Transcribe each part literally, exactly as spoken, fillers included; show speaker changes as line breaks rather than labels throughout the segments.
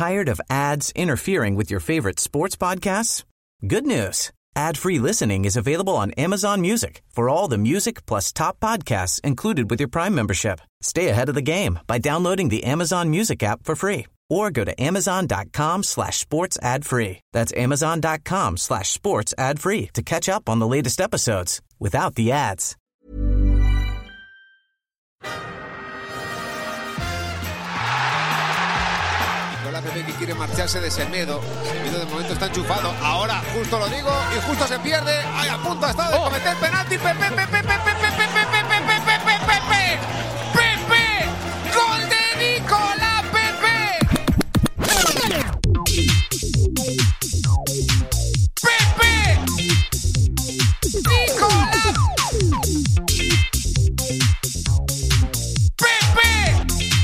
Tired of ads interfering with your favorite sports podcasts? Good news. Ad-free listening is available on Amazon Music for all the music plus top podcasts included with your Prime membership. Stay ahead of the game by downloading the Amazon Music app for free or go to amazon.com slash sports ad free. That's amazon.com slash sports ad free to catch up on the latest episodes without the ads.
La Pepe que quiere marcharse de Semedo. Semedo de momento está enchufado. Ahora justo lo digo y justo se pierde. Ay, a punto ha estado de cometer penalti. Pepe, Pepe, Pepe, Pepe, Pepe, Pepe, Pepe, Pepe, Pepe, Pepe, gol de Nicolás Pepe. Pepe, Nicolás. Pepe,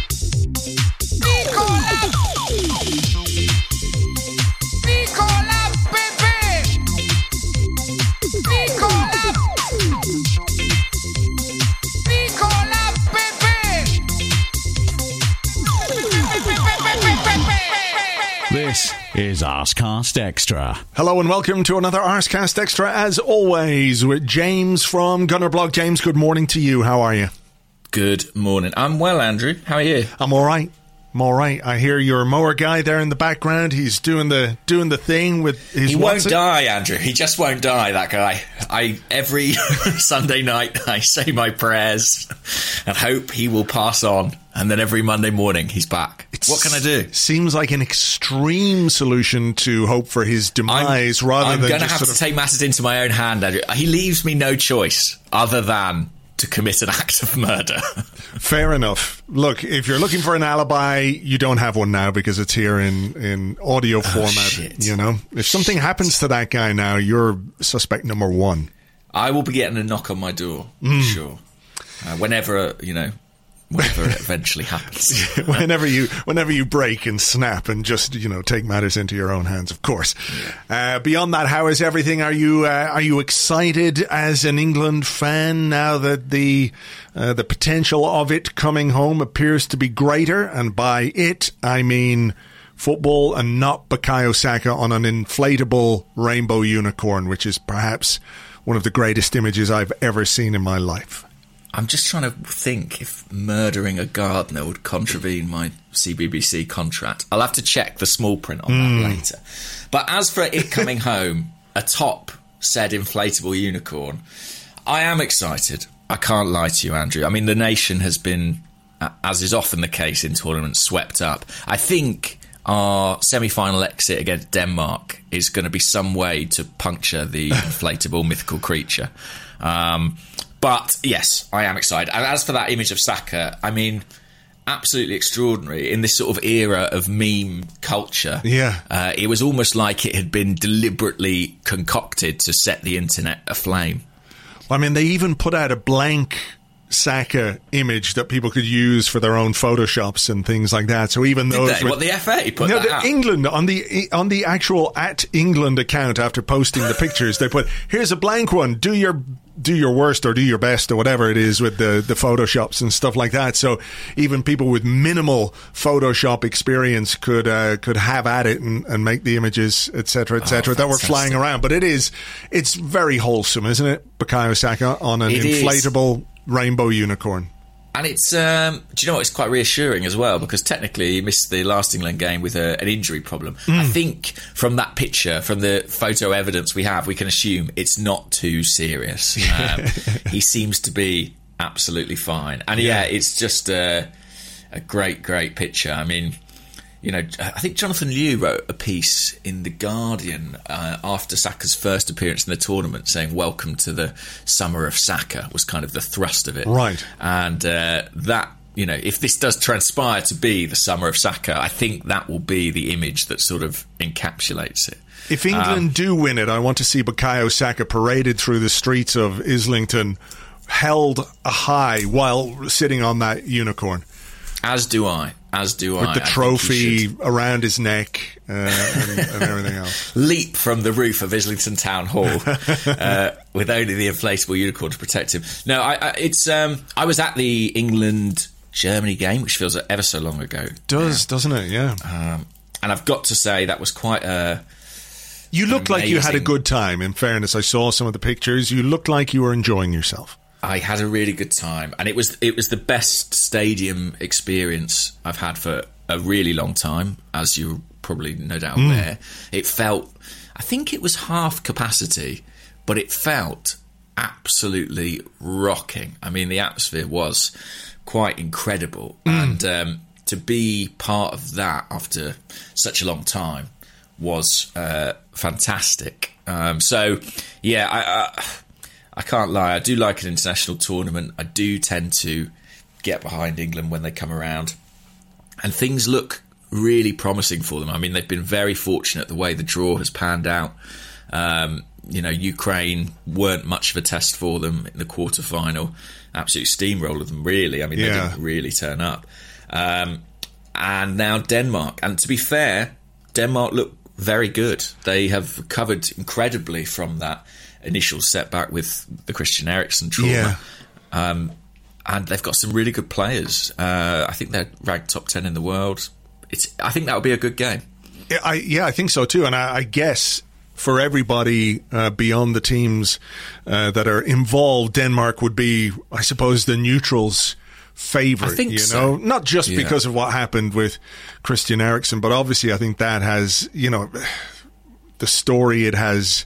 Nicolás. Nicolás Pepe. Nicolás. Nicolás Pepe.
This is Arscast Extra.
Hello and welcome to another Arscast Extra, as always, with James from Gunnerblog. James, good morning to you. How are you?
Good morning. I'm well, Andrew. How are you?
I'm all right. I'm all right. I hear your mower guy there in the background. He's doing the doing the thing with his.
He won't die, Andrew. He just won't die. That guy. I every Sunday night I say my prayers and hope he will pass on, and then every Monday morning he's back. It's, what can I do?
Seems like an extreme solution to hope for his demise,
I'm,
rather
I'm
than.
I'm going to
just
have
sort
to
of...
take matters into my own hand, Andrew. He leaves me no choice other than to commit an act of murder.
Fair enough. Look, if you're looking for an alibi, you don't have one now because it's here in, in audio format. Oh,
shit.
You know, if something happens to that guy now, you're suspect number one.
I will be getting a knock on my door, mm. sure. Uh, whenever, you know, whatever it eventually happens.
whenever you whenever you break and snap and just, you know, take matters into your own hands, of course. Yeah. Uh, beyond that, how is everything? Are you uh, are you excited as an England fan now that the uh, the potential of it coming home appears to be greater? And by it, I mean football and not Bukayo Saka on an inflatable rainbow unicorn, which is perhaps one of the greatest images I've ever seen in my life.
I'm just trying to think if murdering a gardener would contravene my C B B C contract. I'll have to check the small print on mm. that later. But as for it coming home atop said inflatable unicorn, I am excited. I can't lie to you, Andrew. I mean, the nation has been, as is often the case in tournaments, swept up. I think our semi-final exit against Denmark is going to be some way to puncture the inflatable mythical creature. Um... But, yes, I am excited. And as for that image of Saka, I mean, absolutely extraordinary. In this sort of era of meme culture,
yeah,
uh, it was almost like it had been deliberately concocted to set the internet aflame.
Well, I mean, they even put out a blank Saka image that people could use for their own photoshops and things like that. So even
Did
those,
they? What, the F A put
no,
that
the
out?
England on the on the actual at England account after posting the pictures, they put, here's a blank one. Do your do your worst or do your best or whatever it is with the the photoshops and stuff like that. So even people with minimal Photoshop experience could uh, could have at it and, and make the images, et cetera, et cetera, oh, that were flying around. But it is it's very wholesome, isn't it? Bukayo Saka on an
it
inflatable. Is. Rainbow unicorn.
And it's, um, do you know what, it's quite reassuring as well, because technically he missed the last England game with a, an injury problem. Mm. I think from that picture, from the photo evidence we have, we can assume it's not too serious. Um, he seems to be absolutely fine. And yeah, yeah it's just a, a great, great picture. I mean, you know, I think Jonathan Liu wrote a piece in The Guardian uh, after Saka's first appearance in the tournament saying, welcome to the summer of Saka, was kind of the thrust of it.
Right.
And uh, that, you know, if this does transpire to be the summer of Saka, I think that will be the image that sort of encapsulates it.
If England um, do win it, I want to see Bukayo Saka paraded through the streets of Islington, held high while sitting on that unicorn.
As do I. As do
With
I.
the trophy around his neck uh, and, and everything else.
Leap from the roof of Islington Town Hall uh, with only the inflatable unicorn to protect him. No, I, I, it's. Um, I was at the England-Germany game, which feels like ever so long ago.
Does, yeah. doesn't it? Yeah.
Um, and I've got to say that was quite a.
You looked
amazing...
like you had a good time. In fairness, I saw some of the pictures. You looked like you were enjoying yourself.
I had a really good time, and it was it was the best stadium experience I've had for a really long time, as you probably no doubt
mm.
aware. It felt, I think it was half capacity, but it felt absolutely rocking. I mean, the atmosphere was quite incredible, mm. and um, to be part of that after such a long time was uh, fantastic. Um, so, yeah, I, I, I can't lie. I do like an international tournament. I do tend to get behind England when they come around, and things look really promising for them. I mean, they've been very fortunate the way the draw has panned out. Um, you know, Ukraine weren't much of a test for them in the quarterfinal. Absolute steamroller them, really. I mean, yeah. they didn't really turn up. Um, and now Denmark. And to be fair, Denmark look very good. They have recovered incredibly from that initial setback with the Christian Eriksen trauma.
Yeah.
Um, and they've got some really good players. Uh, I think they're ranked top ten in the world. It's, I think that would be a good game.
Yeah, I, yeah, I think so too. And I, I guess for everybody uh, beyond the teams uh, that are involved, Denmark would be, I suppose, the neutrals' favourite.
I think
you
so.
know, not just
yeah.
because of what happened with Christian Eriksen, but obviously, I think that has, you know, the story it has.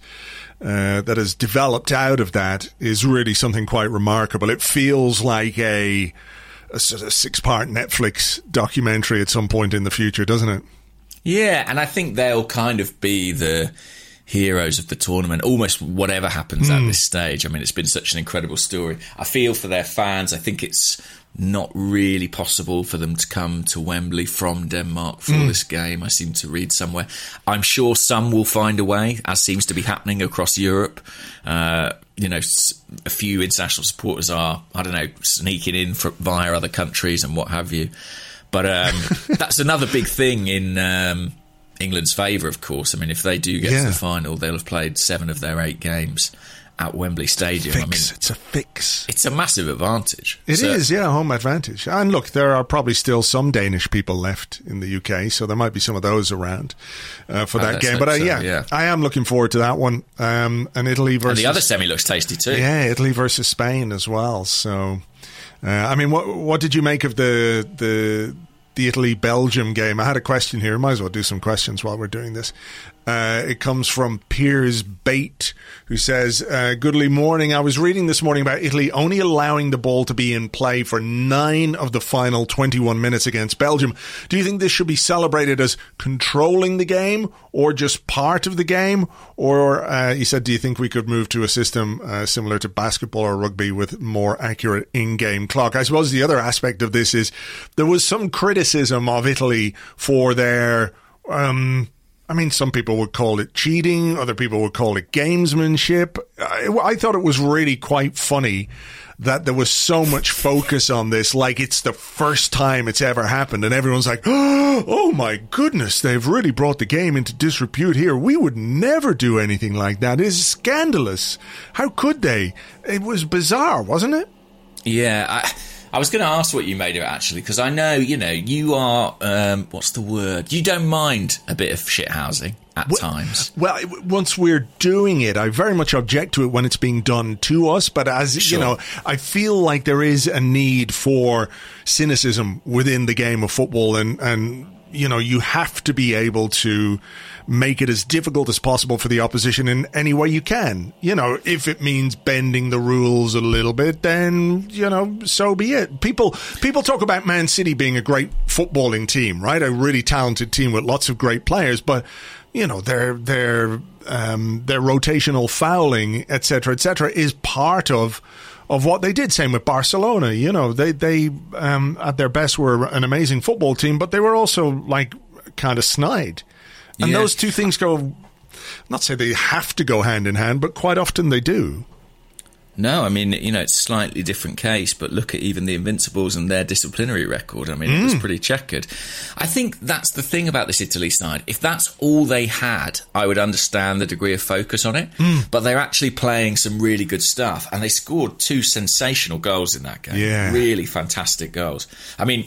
Uh, that has developed out of that is really something quite remarkable. It feels like a, a sort of six-part Netflix documentary at some point in the future, doesn't it?
Yeah, and I think they'll kind of be the heroes of the tournament, almost whatever happens mm. at this stage. I mean, it's been such an incredible story. I feel for their fans. I think it's not really possible for them to come to Wembley from Denmark for mm. this game. I seem to read somewhere. I'm sure some will find a way, as seems to be happening across Europe. Uh, you know, a few international supporters are, I don't know, sneaking in for, via other countries and what have you. But um, that's another big thing in um, England's favour, of course. I mean, if they do get
yeah.
to the final, they'll have played seven of their eight games at Wembley Stadium.
Fix.
I mean,
it's a fix.
It's a massive advantage.
It
so,
is, yeah, home advantage. And look, there are probably still some Danish people left in the U K, so there might be some of those around uh, for that
uh,
game. But uh,
so,
yeah,
yeah,
I am looking forward to that one. Um, and Italy versus...
And the other semi looks tasty too.
Yeah, Italy versus Spain as well. So, uh, I mean, what what did you make of the the... the Italy-Belgium game? I had a question here. Might as well do some questions while we're doing this. Uh, it comes from Piers Bate, who says, uh, Goodly morning. I was reading this morning about Italy only allowing the ball to be in play for nine of the final twenty-one minutes against Belgium. Do you think this should be celebrated as controlling the game or just part of the game? Or, uh, he said, do you think we could move to a system uh, similar to basketball or rugby with more accurate in-game clock? I suppose the other aspect of this is there was some criticism of Italy for their... Um, I mean, some people would call it cheating. Other people would call it gamesmanship. I, I thought it was really quite funny that there was so much focus on this, like it's the first time it's ever happened. And everyone's like, oh my goodness, they've really brought the game into disrepute here. We would never do anything like that. It's scandalous. How could they? It was bizarre, wasn't it?
Yeah, I... I was going to ask what you made of it, actually, because I know, you know, you are, um, what's the word? You don't mind a bit of shithousing at
well,
times.
Well, once we're doing it, I very much object to it when it's being done to us. But as,
sure.
you know, I feel like there is a need for cynicism within the game of football. And, and you know, you have to be able to make it as difficult as possible for the opposition in any way you can. You know, if it means bending the rules a little bit, then, you know, so be it. People people talk about Man City being a great footballing team, right? A really talented team with lots of great players, but, you know, their their um, their rotational fouling, et cetera, et cetera, is part of of what they did. Same with Barcelona. You know, they, they um, at their best were an amazing football team, but they were also, like, kind of snide. And
yeah.
those two things go, not say they have to go hand in hand, but quite often they do.
No, I mean, you know, it's a slightly different case, but look at even the Invincibles and their disciplinary record. I mean, mm. it was pretty checkered. I think that's the thing about this Italy side. If that's all they had, I would understand the degree of focus on it. Mm. But they're actually playing some really good stuff, and they scored two sensational goals in that game.
Yeah.
Really fantastic goals. I mean,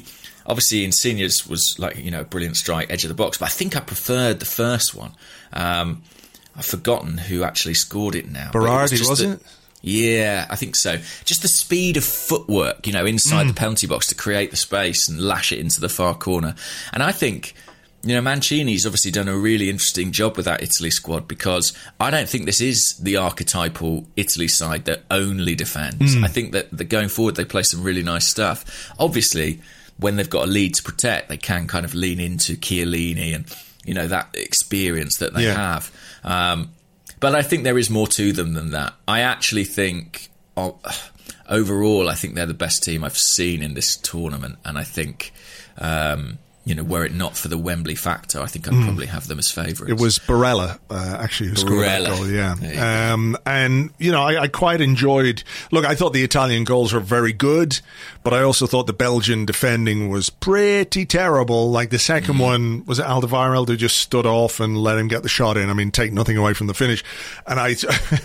obviously Insigne's was like, you know, a brilliant strike, edge of the box, but I think I preferred the first one. Um, I've forgotten who actually scored it now.
Berardi,
it was
wasn't
the,
it?
Yeah, I think so. Just the speed of footwork, you know, inside mm. the penalty box to create the space and lash it into the far corner. And I think, you know, Mancini's obviously done a really interesting job with that Italy squad, because I don't think this is the archetypal Italy side that only defends. Mm. I think that, that going forward they play some really nice stuff. Obviously, when they've got a lead to protect, they can kind of lean into Chiellini and, you know, that experience that they yeah. have. Um, but I think there is more to them than that. I actually think, oh, overall, I think they're the best team I've seen in this tournament. And I think, um, you know, were it not for the Wembley factor, I think I'd mm. probably have them as favourites.
It was Barella, uh, actually, who scored
Barella.
that goal, yeah. Um, and, you know, I, I quite enjoyed... Look, I thought the Italian goals were very good, but I also thought the Belgian defending was pretty terrible. Like, the second mm. one, was it Alderweireld who just stood off and let him get the shot in? I mean, take nothing away from the finish. And I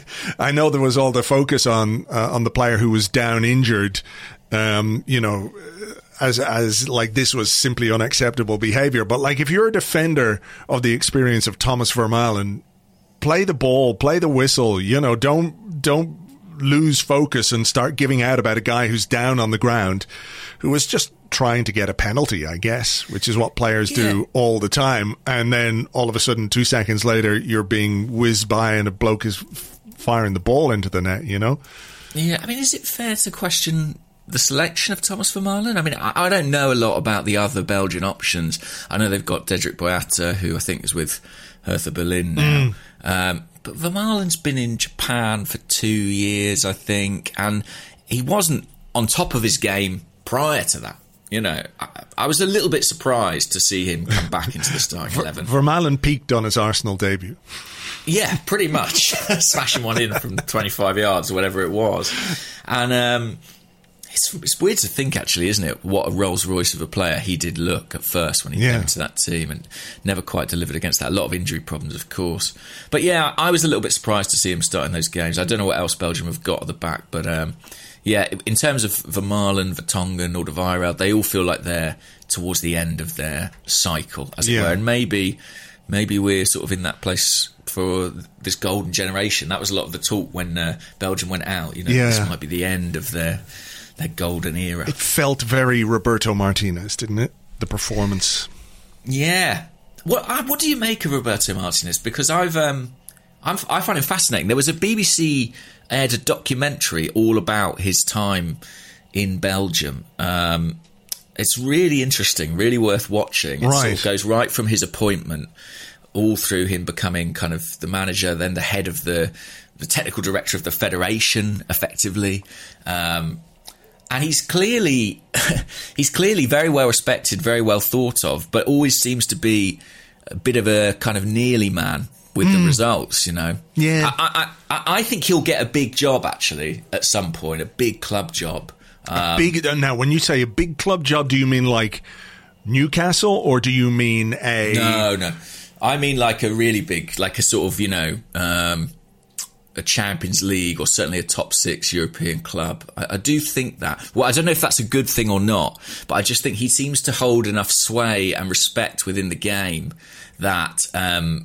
I know there was all the focus on, uh, on the player who was down injured, um, you know... As, as like this was simply unacceptable behaviour. But like if you're a defender of the experience of Thomas Vermaelen, play the ball, play the whistle, you know, don't, don't lose focus and start giving out about a guy who's down on the ground, who was just trying to get a penalty, I guess, which is what players yeah. do all the time. And then all of a sudden, two seconds later, you're being whizzed by and a bloke is f- firing the ball into the net, you know?
Yeah, I mean, is it fair to question the selection of Thomas Vermaelen? I mean, I, I don't know a lot about the other Belgian options. I know they've got Dedrick Boyata, who I think is with Hertha Berlin now. Mm. Um, but Vermaelen's been in Japan for two years, I think, and he wasn't on top of his game prior to that. You know, I, I was a little bit surprised to see him come back into the starting eleven.
Vermaelen peaked on his Arsenal debut.
Yeah, pretty much. Smashing one in from twenty-five yards or whatever it was. And... um It's, it's weird to think, actually, isn't it, what a Rolls-Royce of a player he did look at first when he yeah. came into that team, and never quite delivered against that. A lot of injury problems, of course. But yeah, I was a little bit surprised to see him starting those games. I don't know what else Belgium have got at the back, but um, yeah, in terms of Vermaelen, Vertonghen, Alderweireld, they all feel like they're towards the end of their cycle, as yeah. it were. And maybe, maybe we're sort of in that place for this golden generation. That was a lot of the talk when uh, Belgium went out. You know, yeah. this might be the end of their... their golden era.
It felt very Roberto Martinez, didn't it? The performance.
Yeah. What What do you make of Roberto Martinez? Because I've um, I'm, I find him fascinating. There was a B B C aired a documentary all about his time in Belgium. Um, it's really interesting, really worth watching. It
right.
sort of goes right from his appointment all through him becoming kind of the manager, then the head of the the technical director of the federation, effectively. Um, And he's clearly he's clearly very well respected, very well thought of, but always seems to be a bit of a kind of nearly man with mm. the results, you know.
Yeah.
I, I, I think he'll get a big job, actually, at some point, a big club job. Um,
a big, now, when you say a big club job, do you mean like Newcastle, or do you mean a...
No, no. I mean like a really big, like a sort of, you know... Um, a Champions League or certainly a top six European club. I, I do think that. Well, I don't know if that's a good thing or not, but I just think he seems to hold enough sway and respect within the game that um,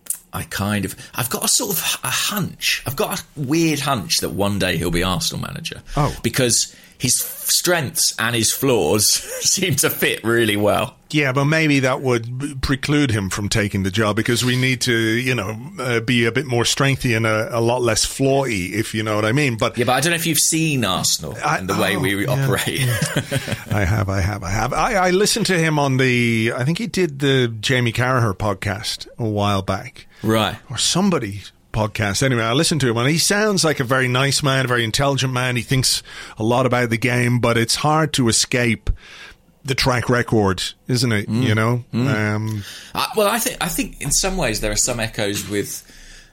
I kind of... I've got a sort of a hunch. I've got a weird hunch that one day he'll be Arsenal manager.
Oh.
Because his strengths and his flaws seem to fit really well.
Yeah, but maybe that would preclude him from taking the job, because we need to, you know, uh, be a bit more strengthy and a, a lot less flawy, if you know what I mean. But
yeah, but I don't know if you've seen Arsenal I, and the oh, way we yeah, operate.
Yeah. I have, I have, I have. I, I listened to him on the, I think he did the Jamie Carragher podcast a while back.
Right.
Or somebody... podcast. Anyway, I listened to him and he sounds like a very nice man, a very intelligent man. He thinks a lot about the game, but it's hard to escape the track record, isn't it? Mm. You know? Mm. Um,
uh, well, I think I think in some ways there are some echoes with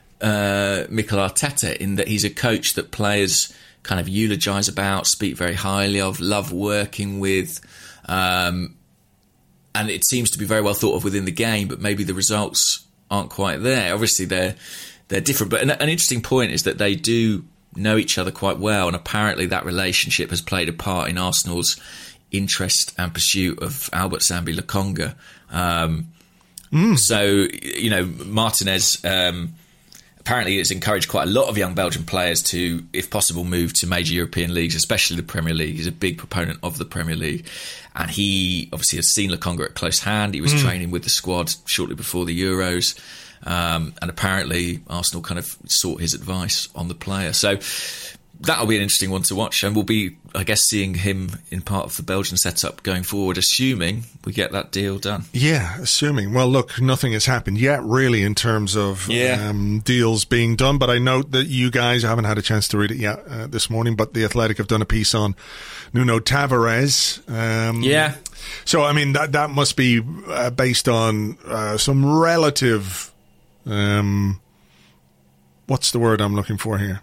uh, Mikel Arteta, in that he's a coach that players kind of eulogise about, speak very highly of, love working with, um, and it seems to be very well thought of within the game, but maybe the results aren't quite there. Obviously, they're They're different, but an, an interesting point is that they do know each other quite well, and apparently that relationship has played a part in Arsenal's interest and pursuit of Albert Sambi Lokonga. Um, mm. So, you know, Martinez um, apparently has encouraged quite a lot of young Belgian players to, if possible, move to major European leagues, especially the Premier League. He's a big proponent of the Premier League. And he obviously has seen Lokonga at close hand. He was mm. training with the squad shortly before the Euros. Um, and apparently Arsenal kind of sought his advice on the player. So that'll be an interesting one to watch, and we'll be, I guess, seeing him in part of the Belgian setup going forward, assuming we get that deal done.
Yeah, assuming. Well, look, nothing has happened yet, really, in terms of
yeah.
um, deals being done, but I note that you guys haven't had a chance to read it yet uh, this morning, but The Athletic have done a piece on Nuno Tavares. Um,
yeah.
So, I mean, that, that must be uh, based on uh, some relative... Um, what's the word I'm looking for here?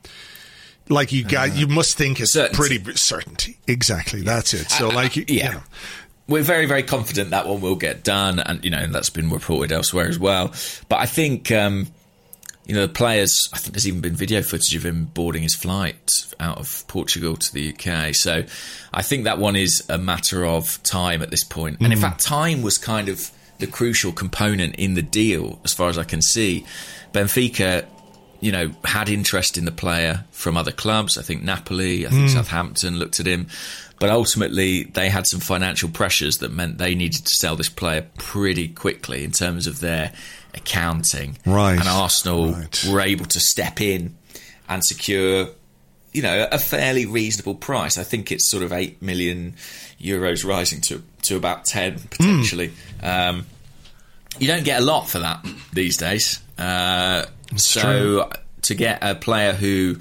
Like you got, uh, you must think it's certainty. pretty certainty. Exactly, that's it. So, uh, like, you,
yeah,
you know.
We're very, very confident that one will get done, and you know, and that's been reported elsewhere as well. But I think, um, you know, the players. I think there's even been video footage of him boarding his flight out of Portugal to the U K. So, I think that one is a matter of time at this point. And mm. in fact, time was kind of the crucial component in the deal, as far as I can see. Benfica, you know, had interest in the player from other clubs. I think Napoli, I think mm. Southampton looked at him. But ultimately, they had some financial pressures that meant they needed to sell this player pretty quickly in terms of their accounting.
Right.
And Arsenal
right.
were able to step in and secure, you know, a fairly reasonable price. I think it's sort of eight million euros rising to, to about ten, potentially. Mm. Um, you don't get a lot for that these days. Uh, so true. To get a player who,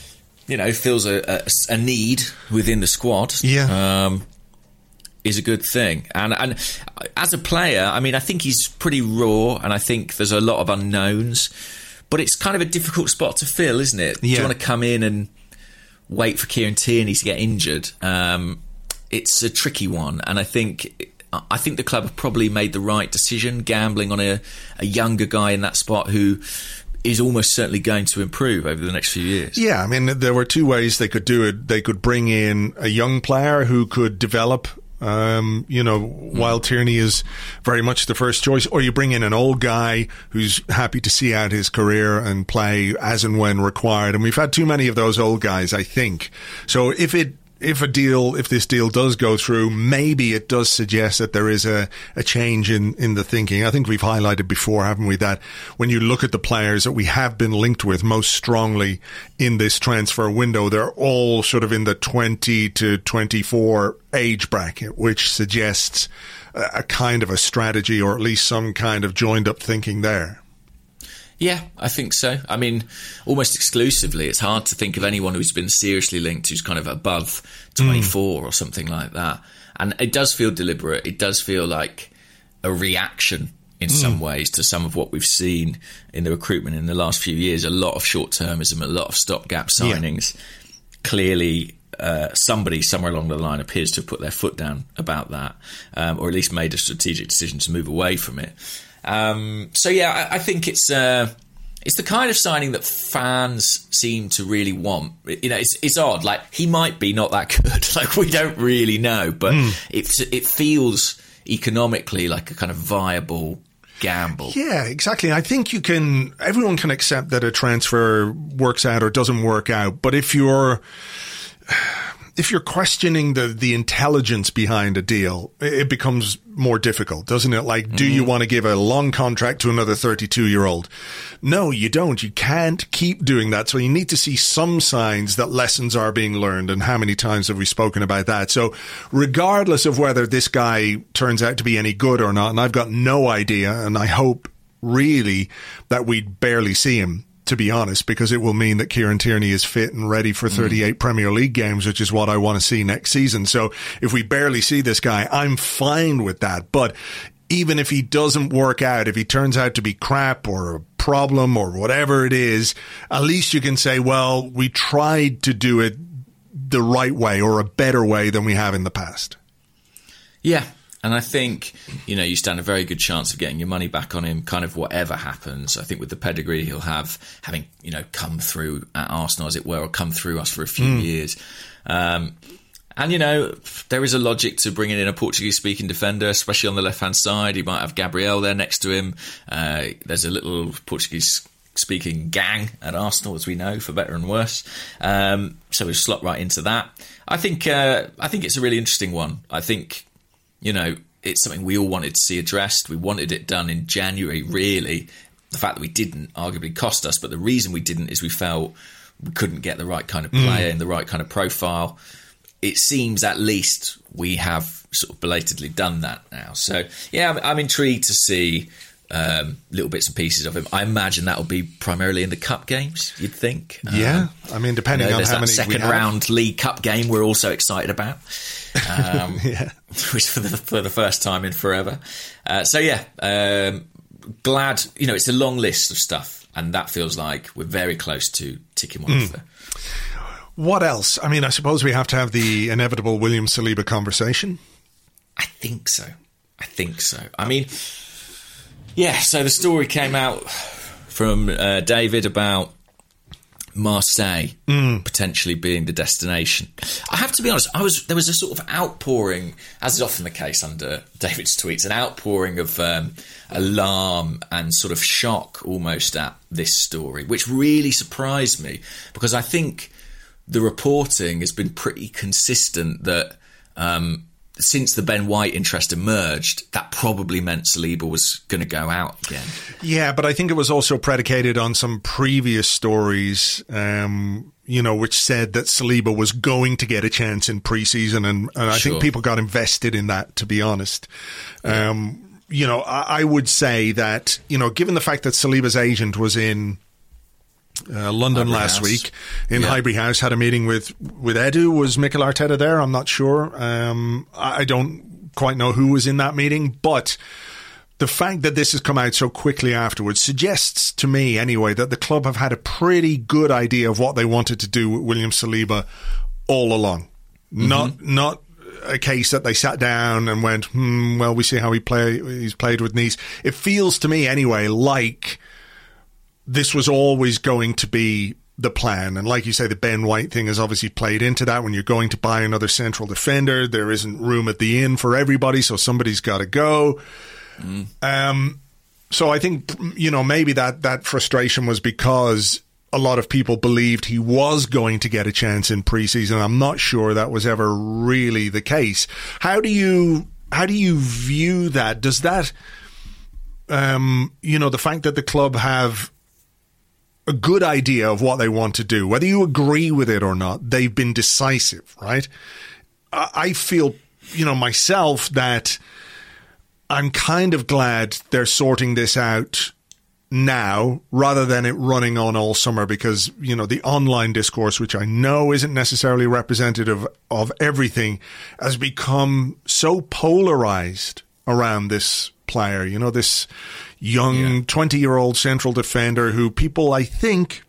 you know, feels a, a, a need within the squad,
yeah.
um, is a good thing. And and as a player, I mean, I think he's pretty raw, and I think there's a lot of unknowns. But it's kind of a difficult spot to fill, isn't it?
Yeah.
Do you want to come in and wait for Kieran Tierney to get injured? Um, it's a tricky one, and I think I think the club have probably made the right decision, gambling on a, a younger guy in that spot who is almost certainly going to improve over the next few years.
Yeah, I mean, there were two ways they could do it. They could bring in a young player who could develop, um, you know, mm. while Tierney is very much the first choice, or you bring in an old guy who's happy to see out his career and play as and when required. And we've had too many of those old guys, I think. So if it If a deal, if this deal does go through, maybe it does suggest that there is a, a change in, in the thinking. I think we've highlighted before, haven't we, that when you look at the players that we have been linked with most strongly in this transfer window, they're all sort of in the twenty to twenty-four age bracket, which suggests a, a kind of a strategy, or at least some kind of joined up thinking there.
Yeah, I think so. I mean, almost exclusively, it's hard to think of anyone who's been seriously linked who's kind of above twenty-four mm. or something like that. And it does feel deliberate. It does feel like a reaction in mm. some ways to some of what we've seen in the recruitment in the last few years. A lot of short-termism, a lot of stopgap signings. Yeah. Clearly, uh, somebody somewhere along the line appears to have put their foot down about that, um, or at least made a strategic decision to move away from it. Um, so yeah, I, I think it's uh, it's the kind of signing that fans seem to really want. You know, it's it's odd. Like, he might be not that good. Like, we don't really know, but mm. it it feels economically like a kind of viable gamble.
Yeah, exactly. I think you can. Everyone can accept that a transfer works out or doesn't work out, but if you're if you're questioning the, the intelligence behind a deal, it becomes more difficult, doesn't it? Like, do mm. you want to give a long contract to another thirty-two-year-old? No, you don't. You can't keep doing that. So you need to see some signs that lessons are being learned. And how many times have we spoken about that? So regardless of whether this guy turns out to be any good or not, and I've got no idea, and I hope really that we barely see him, to be honest, because it will mean that Kieran Tierney is fit and ready for thirty-eight mm. Premier League games, which is what I want to see next season. So if we barely see this guy, I'm fine with that. But even if he doesn't work out, if he turns out to be crap or a problem or whatever it is, at least you can say, well, we tried to do it the right way or a better way than we have in the past.
Yeah. And I think, you know, you stand a very good chance of getting your money back on him, kind of whatever happens. I think with the pedigree he'll have, having, you know, come through at Arsenal, as it were, or come through us for a few mm. years. Um, And, you know, there is a logic to bringing in a Portuguese-speaking defender, especially on the left-hand side. He might have Gabriel there next to him. Uh, there's a little Portuguese-speaking gang at Arsenal, as we know, for better and worse. Um, so we'll slot right into that. I think uh, I think it's a really interesting one. I think, you know, it's something we all wanted to see addressed. We wanted it done in January, really. The fact that we didn't arguably cost us, but the reason we didn't is we felt we couldn't get the right kind of player mm. and the right kind of profile. It seems at least we have sort of belatedly done that now. So, yeah, I'm, I'm intrigued to see um, little bits and pieces of him. I imagine that will be primarily in the cup games, you'd think.
Yeah,
um,
I mean, depending
you know,
on how
that
many
second round League Cup game we're also excited about. Um,
yeah.
Which for the, for the first time in forever. Uh, so, yeah, um, glad, you know, it's a long list of stuff, and that feels like we're very close to ticking one mm. off there.
What else? I mean, I suppose we have to have the inevitable William Saliba conversation.
I think so. I think so. I mean, yeah, so the story came out from uh, David about Marseille mm. potentially being the destination. I have to be honest, I was there was a sort of outpouring, as is often the case under David's tweets, an outpouring of um, alarm and sort of shock almost at this story, which really surprised me, because I think the reporting has been pretty consistent that um, since the Ben White interest emerged, that probably meant Saliba was going to go out again.
Yeah, but I think it was also predicated on some previous stories, um, you know, which said that Saliba was going to get a chance in pre-season, and, and I sure. think people got invested in that, to be honest. Yeah. Um, you know, I, I would say that, you know, given the fact that Saliba's agent was in Uh, London Highbury last House. week in yeah. Highbury House, had a meeting with with Edu. Was Mikel Arteta there? I'm not sure. Um, I don't quite know who was in that meeting, but the fact that this has come out so quickly afterwards suggests to me, anyway, that the club have had a pretty good idea of what they wanted to do with William Saliba all along. Mm-hmm. Not not a case that they sat down and went, hmm, well, we see how he play. He's played with Nice. It feels to me, anyway, like this was always going to be the plan. And like you say, the Ben White thing has obviously played into that. When you're going to buy another central defender, there isn't room at the inn for everybody, so somebody's got to go. Mm. Um, so I think, you know, maybe that, that frustration was because a lot of people believed he was going to get a chance in preseason. I'm not sure that was ever really the case. How do you, how do you view that? Does that, um, you know, the fact that the club have a good idea of what they want to do, whether you agree with it or not, they've been decisive, right? I feel, you know, myself that I'm kind of glad they're sorting this out now rather than it running on all summer, because, you know, the online discourse, which I know isn't necessarily representative of everything, has become so polarized around this player, you know, this young twenty-year-old yeah. central defender who people, I think,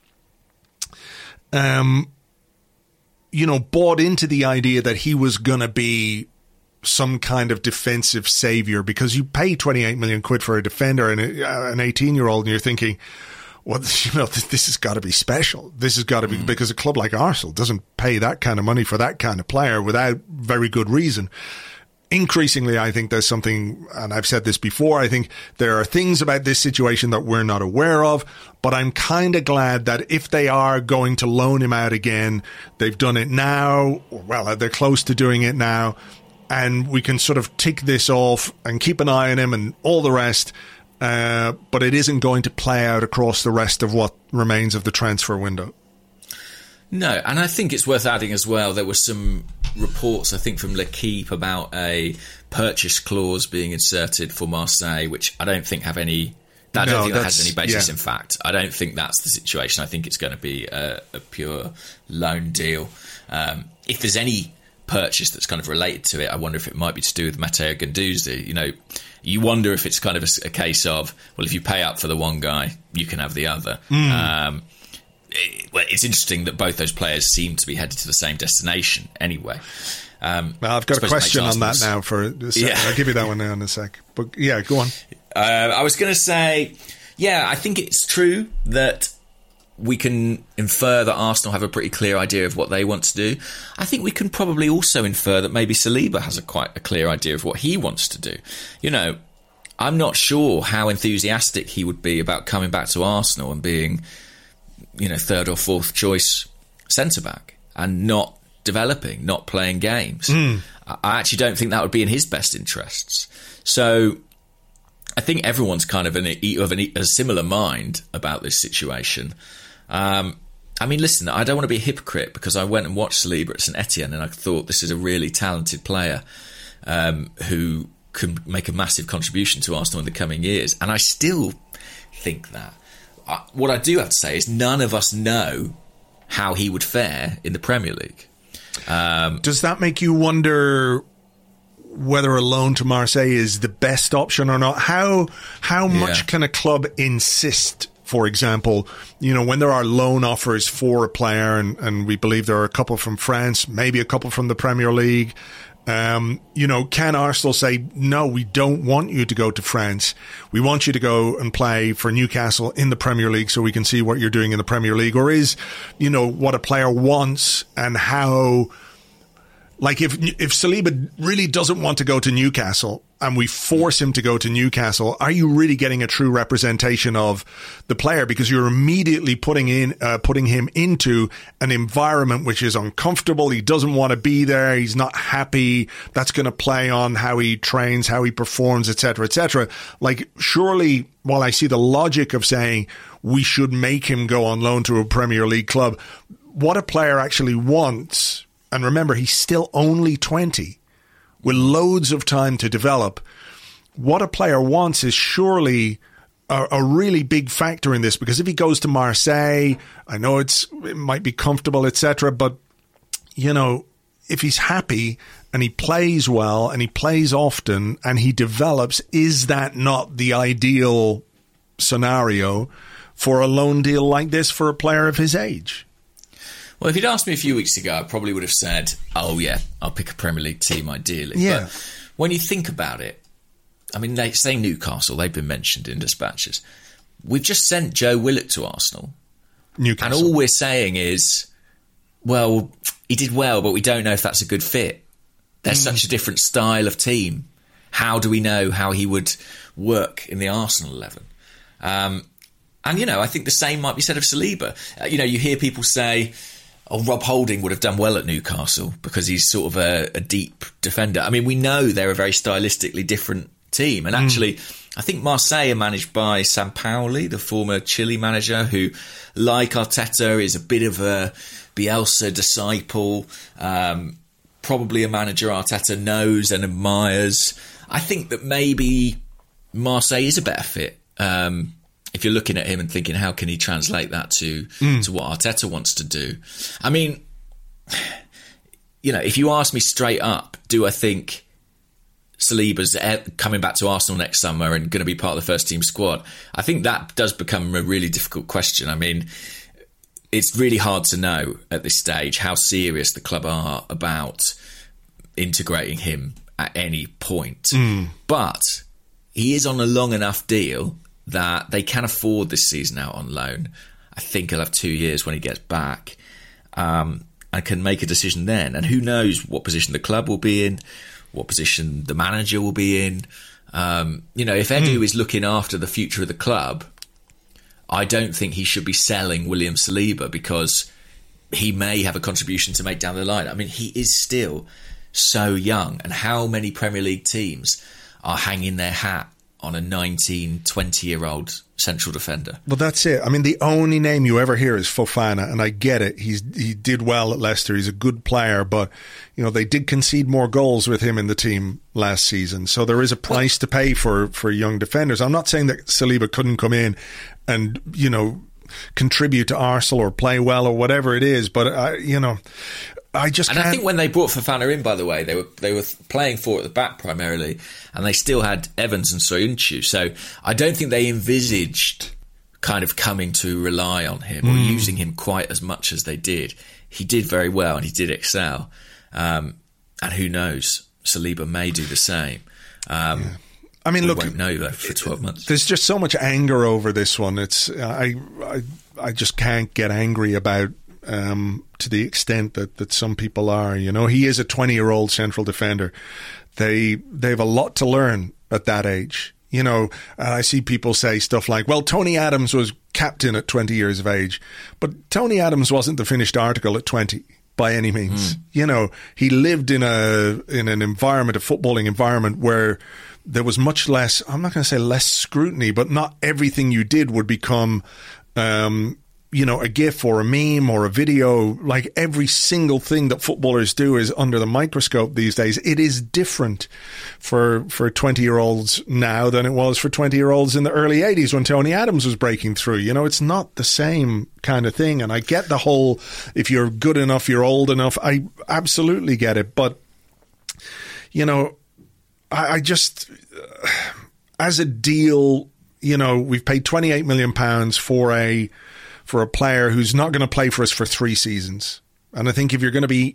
um, you know, bought into the idea that he was going to be some kind of defensive savior, because you pay twenty-eight million quid for a defender and a, uh, an eighteen-year-old, and you're thinking, well, you know, this, this has got to be special. This has got to be, mm. because a club like Arsenal doesn't pay that kind of money for that kind of player without very good reason. Increasingly, I think there's something, and I've said this before, I think there are things about this situation that we're not aware of, but I'm kind of glad that if they are going to loan him out again, they've done it now, or well, they're close to doing it now, and we can sort of tick this off and keep an eye on him and all the rest, uh, but it isn't going to play out across the rest of what remains of the transfer window.
No, and I think it's worth adding as well, there were some reports, I think, from L'Equipe about a purchase clause being inserted for Marseille, which I don't think have any... I don't no, think that has any basis yeah. in fact. I don't think that's the situation. I think it's going to be a, a pure loan deal. Um, if there's any purchase that's kind of related to it, I wonder if it might be to do with Matteo Guendouzi. You know, you wonder if it's kind of a, a case of, well, if you pay up for the one guy, you can have the other. Mm. Um, it, well, it's interesting that both those players seem to be headed to the same destination anyway. Um,
well, I've got a question on that now for a second. Yeah. I'll give you that one now in a sec. But yeah, go on.
Uh, I was going to say, yeah, I think it's true that we can infer that Arsenal have a pretty clear idea of what they want to do. I think we can probably also infer that maybe Saliba has a quite a clear idea of what he wants to do. You know, I'm not sure how enthusiastic he would be about coming back to Arsenal and being, you know, third or fourth choice centre-back and not developing, not playing games. Mm. I actually don't think that would be in his best interests. So I think everyone's kind of an, of an, a similar mind about this situation. Um, I mean, listen, I don't want to be a hypocrite because I went and watched Saliba at Saint Etienne and I thought this is a really talented player um, who can make a massive contribution to Arsenal in the coming years. And I still think that. I, what I do have to say is none of us know how he would fare in the Premier League. Um,
Does that make you wonder whether a loan to Marseille is the best option or not? How how much
yeah.
can a club insist, for example, you know, when there are loan offers for a player, and, and we believe there are a couple from France, maybe a couple from the Premier League, um, you know, can Arsenal say, no, we don't want you to go to France. We want you to go and play for Newcastle in the Premier League so we can see what you're doing in the Premier League? Or is, you know, what a player wants and how... Like, if if Saliba really doesn't want to go to Newcastle and we force him to go to Newcastle, are you really getting a true representation of the player? Because you're immediately putting in uh, putting him into an environment which is uncomfortable. He doesn't want to be there. He's not happy. That's going to play on how he trains, how he performs, et cetera, et cetera. Like, surely, while I see the logic of saying we should make him go on loan to a Premier League club, what a player actually wants... And remember, he's still only twenty, with loads of time to develop. What a player wants is surely a, a really big factor in this, because if he goes to Marseille, I know it's it might be comfortable, et cetera, but, you know, if he's happy and he plays well and he plays often and he develops, is that not the ideal scenario for a loan deal like this for a player of his age?
Well, if you'd asked me a few weeks ago, I probably would have said, oh, yeah, I'll pick a Premier League team ideally.
Yeah.
But when you think about it, I mean, they say Newcastle, they've been mentioned in dispatches. We've just sent Joe Willock to Arsenal.
Newcastle.
And all we're saying is, well, he did well, but we don't know if that's a good fit. They're mm. such a different style of team. How do we know how he would work in the Arsenal eleven? Um, and, you know, I think the same might be said of Saliba. Uh, you know, you hear people say... Oh, Rob Holding would have done well at Newcastle because he's sort of a, a deep defender. I mean, we know they're a very stylistically different team. And actually, mm. I think Marseille are managed by Sampaoli, the former Chile manager, who, like Arteta, is a bit of a Bielsa disciple, um, probably a manager Arteta knows and admires. I think that maybe Marseille is a better fit. Um If you're looking at him and thinking, how can he translate that to mm. to what Arteta wants to do? I mean, you know, if you ask me straight up, do I think Saliba's coming back to Arsenal next summer and going to be part of the first team squad? I think that does become a really difficult question. I mean, it's really hard to know at this stage how serious the club are about integrating him at any point. Mm. But he is on a long enough deal that they can afford this season out on loan. I think he'll have two years when he gets back, um, and can make a decision then. And who knows what position the club will be in, what position the manager will be in. Um, you know, if Edu mm. is looking after the future of the club, I don't think he should be selling William Saliba because he may have a contribution to make down the line. I mean, he is still so young, and how many Premier League teams are hanging their hat on a nineteen, twenty-year-old central defender?
Well, that's it. I mean, the only name you ever hear is Fofana, and I get it. He's he did well at Leicester. He's a good player, but, you know, they did concede more goals with him in the team last season. So there is a price to pay for, for young defenders. I'm not saying that Saliba couldn't come in and, you know, contribute to Arsenal or play well or whatever it is, but, I, you know... I just
and
can't.
I think when they brought Fofana in, by the way, they were they were playing four at the back primarily, and they still had Evans and Soyuncu. So I don't think they envisaged kind of coming to rely on him mm. or using him quite as much as they did. He did very well and he did excel. Um, and who knows, Saliba may do the same. Um, yeah. I mean,
we
look, won't know that for twelve months.
There's just so much anger over this one. It's I, I I just can't get angry about um, to the extent that, that some people are. You know, he is a twenty-year-old central defender. They they have a lot to learn at that age. You know, and I see people say stuff like, well, Tony Adams was captain at twenty years of age. But Tony Adams wasn't the finished article at twenty by any means. Mm. You know, he lived in a in an environment, a footballing environment where there was much less, I'm not going to say less scrutiny, but not everything you did would become, um, you know, a GIF or a meme or a video. Like every single thing that footballers do is under the microscope these days. It is different for for twenty-year-olds now than it was for twenty-year-olds in the early eighties when Tony Adams was breaking through. You know, it's not the same kind of thing. And I get the whole, if you're good enough, you're old enough. I absolutely get it. But, you know, I, I just, uh, as a deal, you know, we've paid twenty-eight million pounds for a for a player who's not going to play for us for three seasons. And I think if you're going to be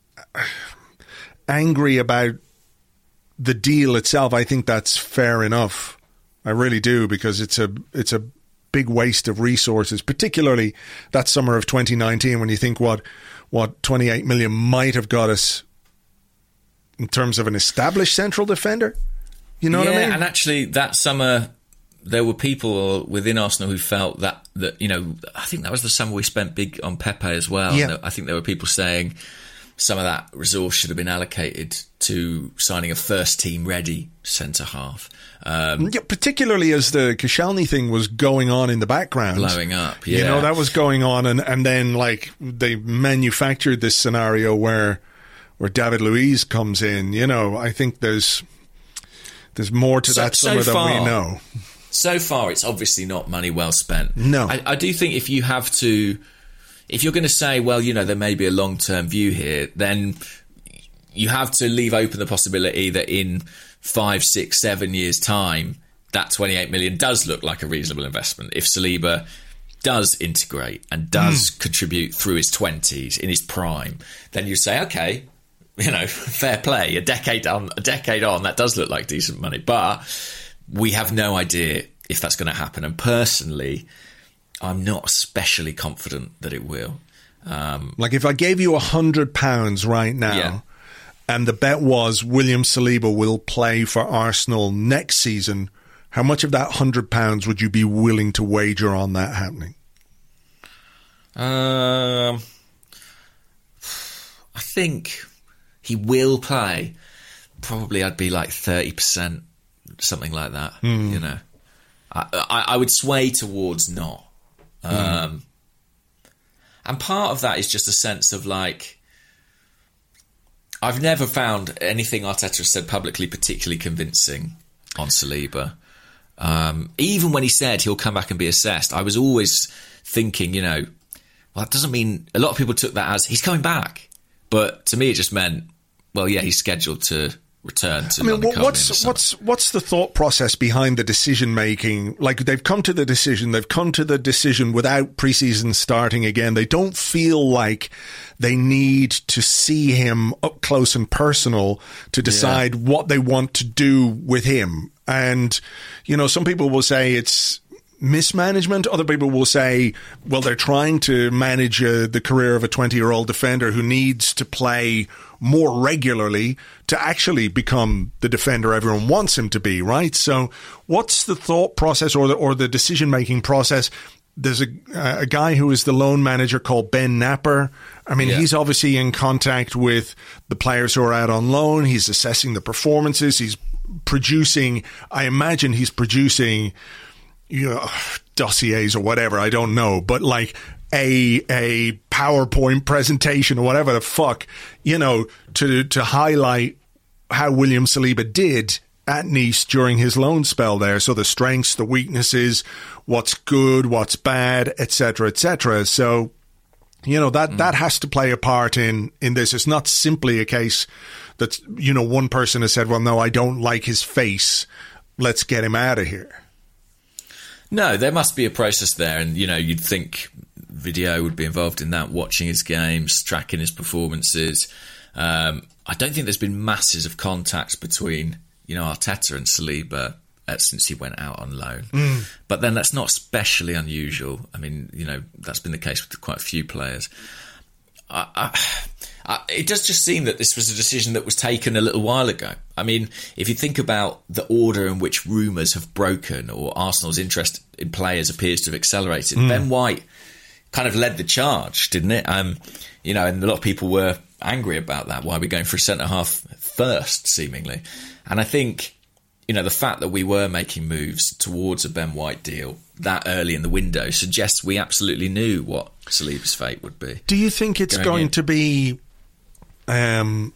angry about the deal itself, I think that's fair enough. I really do, because it's a it's a big waste of resources, particularly that summer of twenty nineteen when you think what what twenty-eight million might have got us in terms of an established central defender. You know
yeah,
what I mean?
And actually that summer there were people within Arsenal who felt that, that, you know, I think that was the summer we spent big on Pepe as well.
Yeah.
I think there were people saying some of that resource should have been allocated to signing a first-team ready centre-half. Um,
yeah, particularly as the Koscielny thing was going on in the background.
Blowing up, yeah.
You know, that was going on, and, and then, like, they manufactured this scenario where where David Luiz comes in. You know, I think there's there's more to
so,
that summer
so
than
far,
we know.
So far, it's obviously not money well spent.
No.
I, I do think if you have to, if you're going to say, well, you know, there may be a long-term view here, then you have to leave open the possibility that in five, six, seven years' time, that twenty-eight million does look like a reasonable investment. If Saliba does integrate and does mm. contribute through his twenties, in his prime, then you say, okay, you know, fair play. A decade on, a decade on, that does look like decent money. But we have no idea if that's going to happen. And personally, I'm not especially confident that it will. Um,
like if I gave you a hundred pounds right now,
yeah.
and the bet was William Saliba will play for Arsenal next season, how much of that hundred pounds would you be willing to wager on that happening?
Um, I think he will play. Probably I'd be like thirty percent, something like that. Mm. You know, I, I, I would sway towards not. Um, mm. And part of that is just a sense of like, I've never found anything Arteta has said publicly particularly convincing on Saliba. Um, even when he said he'll come back and be assessed, I was always thinking, you know, well, that doesn't mean, a lot of people took that as he's coming back. But to me, it just meant, well, yeah, he's scheduled to return to
I mean,
London
what's what's what's the thought process behind the decision making? Like, they've come to the decision, they've come to the decision without preseason starting again. They don't feel like they need to see him up close and personal to decide yeah. what they want to do with him. And, you know, some people will say it's mismanagement. Other people will say, well, they're trying to manage uh, the career of a twenty-year-old defender who needs to play more regularly to actually become the defender everyone wants him to be, right? So what's the thought process or the, or the decision-making process? There's a, a guy who is the loan manager called Ben Napper. I mean, yeah. he's obviously in contact with the players who are out on loan. He's assessing the performances. He's producing, I imagine he's producing, you know, dossiers or whatever, I don't know, but like a a PowerPoint presentation or whatever the fuck, you know, to to highlight how William Saliba did at Nice during his loan spell there. So the strengths, the weaknesses, what's good, what's bad, et cetera, et cetera. So, you know, that, mm. that has to play a part in, in this. It's not simply a case that, you know, one person has said, well, no, I don't like his face. Let's get him out of here.
No, there must be a process there. And, you know, you'd think video would be involved in that, watching his games, tracking his performances. Um, I don't think there's been masses of contacts between, you know, Arteta and Saliba uh, since he went out on loan.
Mm.
But then that's not especially unusual. I mean, you know, that's been the case with quite a few players. I, I, I, it does just seem that this was a decision that was taken a little while ago. I mean, if you think about the order in which rumours have broken or Arsenal's interest in players appears to have accelerated, mm. Ben White kind of led the charge, didn't it? Um, you know, and a lot of people were angry about that. Why are we going for a centre-half first, seemingly? And I think, you know, the fact that we were making moves towards a Ben White deal that early in the window suggests we absolutely knew what Saliba's fate would be.
Do you think it's going, going to be um,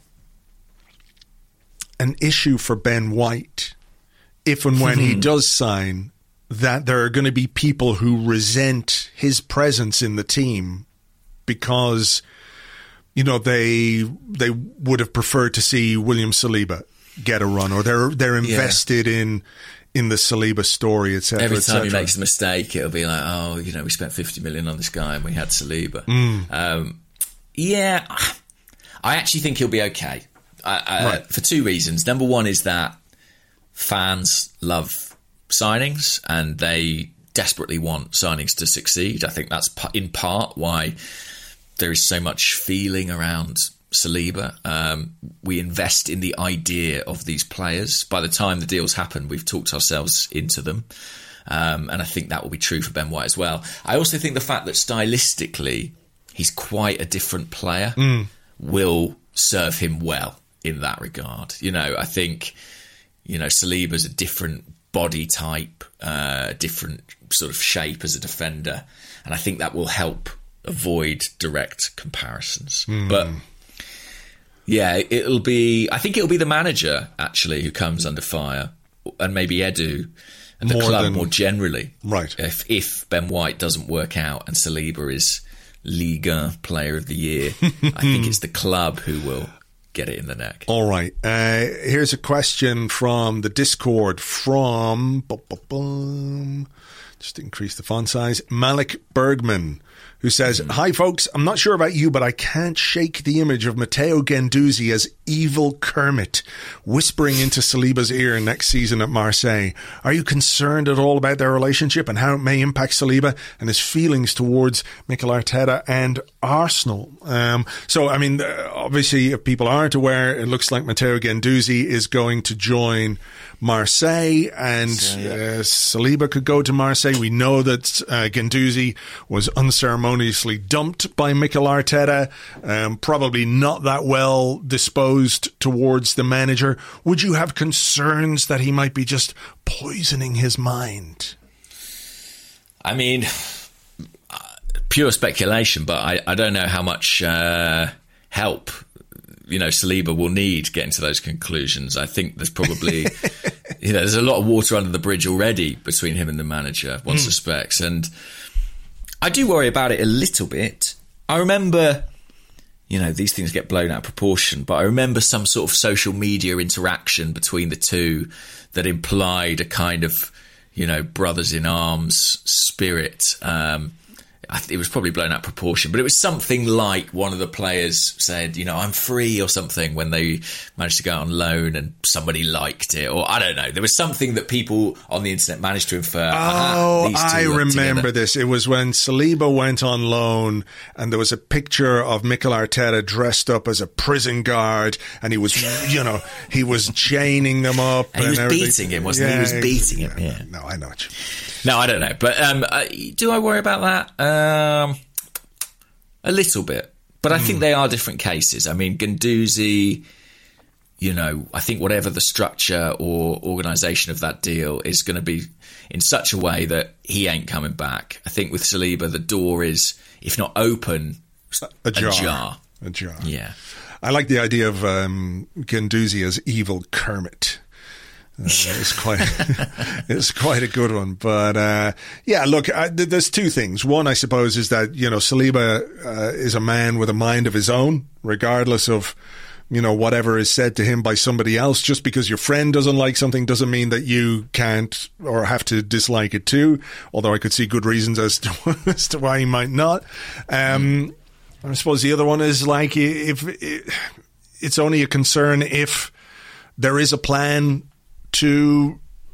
an issue for Ben White if and when he does sign, that there are going to be people who resent his presence in the team because, you know, they they would have preferred to see William Saliba get a run, or they're they're invested yeah. in in the Saliba story, et cetera.
Every
et
time
cetera.
he makes a mistake, it'll be like, oh, you know, we spent fifty million on this guy and we had Saliba.
Mm.
Um, yeah, I actually think he'll be okay I, I,
right.
for two reasons. Number one is that fans love signings and they desperately want signings to succeed. I think that's in part why there is so much feeling around Saliba. Um, we invest in the idea of these players. By the time the deals happen, we've talked ourselves into them. Um, and I think that will be true for Ben White as well. I also think the fact that stylistically he's quite a different player
mm.
will serve him well in that regard. You know, I think, you know, Saliba's a different body type, uh, different sort of shape as a defender. And I think that will help avoid direct comparisons.
Mm.
But yeah, it'll be, I think it'll be the manager actually who comes under fire, and maybe Edu and the
more
club
than,
more generally.
Right.
If, if Ben White doesn't work out and Saliba is Liga Player of the Year, I think it's the club who will get it in the neck.
All right. Uh, here's a question from the Discord from, bu- bu- bum, just increase the font size, Malik Bergman, who says, mm. Hi folks, I'm not sure about you, but I can't shake the image of Matteo Guendouzi as evil Kermit whispering into Saliba's ear next season at Marseille. Are you concerned at all about their relationship and how it may impact Saliba and his feelings towards Mikel Arteta and Arsenal? Um, so, I mean, obviously, if people aren't aware, it looks like Matteo Guendouzi is going to join Marseille, and
so, yeah.
uh, Saliba could go to Marseille. We know that uh, Guendouzi was unceremoniously dumped by Mikel Arteta, um, probably not that well disposed towards the manager. Would you have concerns that he might be just poisoning his mind?
I mean, pure speculation, but I, I don't know how much uh, help, you know, Saliba will need getting to those conclusions. I think there's probably, you know, there's a lot of water under the bridge already between him and the manager, one mm. suspects. And I do worry about it a little bit. I remember, you know, these things get blown out of proportion, but I remember some sort of social media interaction between the two that implied a kind of, you know, brothers in arms spirit. Um, it was probably blown out of proportion, but it was something like one of the players said, you know, I'm free or something when they managed to go out on loan and somebody liked it, or I don't know. There was something that people on the internet managed to infer.
Oh, I remember together. This. It was when Saliba went on loan and there was a picture of Mikel Arteta dressed up as a prison guard, and he was, you know, he was chaining them up.
And, and he was everything. beating him, wasn't
yeah,
he? He was beating him, yeah.
No, I know it.
No, I don't know. But um, uh, do I worry about that? Um, a little bit. But I mm. think they are different cases. I mean, Guendouzi, you know, I think whatever the structure or organisation of that deal is going to be in such a way that he ain't coming back. I think with Saliba, the door is, if not open,
a jar.
A jar.
A jar.
Yeah.
I like the idea of um, Guendouzi as evil Kermit. Uh, it's quite, it's quite a good one. But uh, yeah, look, I, th- there's two things. One, I suppose, is that, you know, Saliba uh, is a man with a mind of his own, regardless of, you know, whatever is said to him by somebody else. Just because your friend doesn't like something doesn't mean that you can't or have to dislike it too. Although I could see good reasons as to, as to why he might not. Um, I suppose the other one is like, if, if it's only a concern if there is a plan to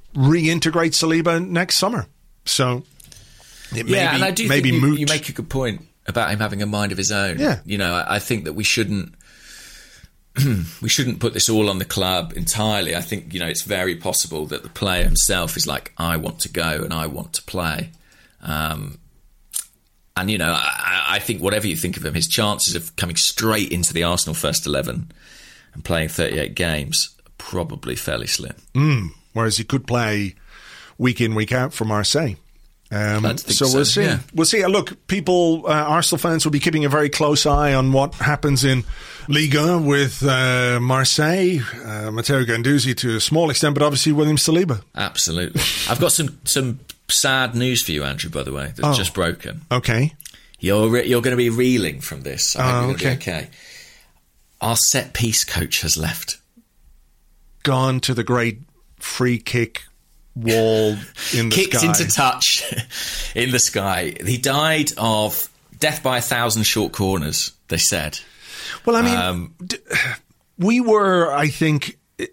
reintegrate Saliba next summer. So it may
yeah,
be,
and I do
may
think
be
you,
moot.
you make a good point about him having a mind of his own.
Yeah.
You know, I, I think that we shouldn't we shouldn't put this all on the club entirely. I think, you know, it's very possible that the player himself is like, I want to go and I want to play. Um, and, you know, I, I think whatever you think of him, his chances of coming straight into the Arsenal first eleven and playing thirty-eight games are probably fairly slim.
Mm, whereas he could play week in, week out for Marseille. Um, so,
so
we'll see.
yeah.
We'll see. Look, people, uh, Arsenal fans will be keeping a very close eye on what happens in Liga with uh, Marseille, uh, Matteo Guendouzi to a small extent, but obviously William Saliba.
Absolutely. I've got some, some sad news for you, Andrew, by the way, that's
oh.
just broken.
Okay.
You're re- you're going to be reeling from this. I hope
Oh,
you're going to
okay.
be okay. Our set piece coach has left.
Gone to the great free kick wall in the
Kicked
sky.
into touch in the sky. He died of death by a thousand short corners, they said.
Well, I mean,
Um,
d- we were, I think,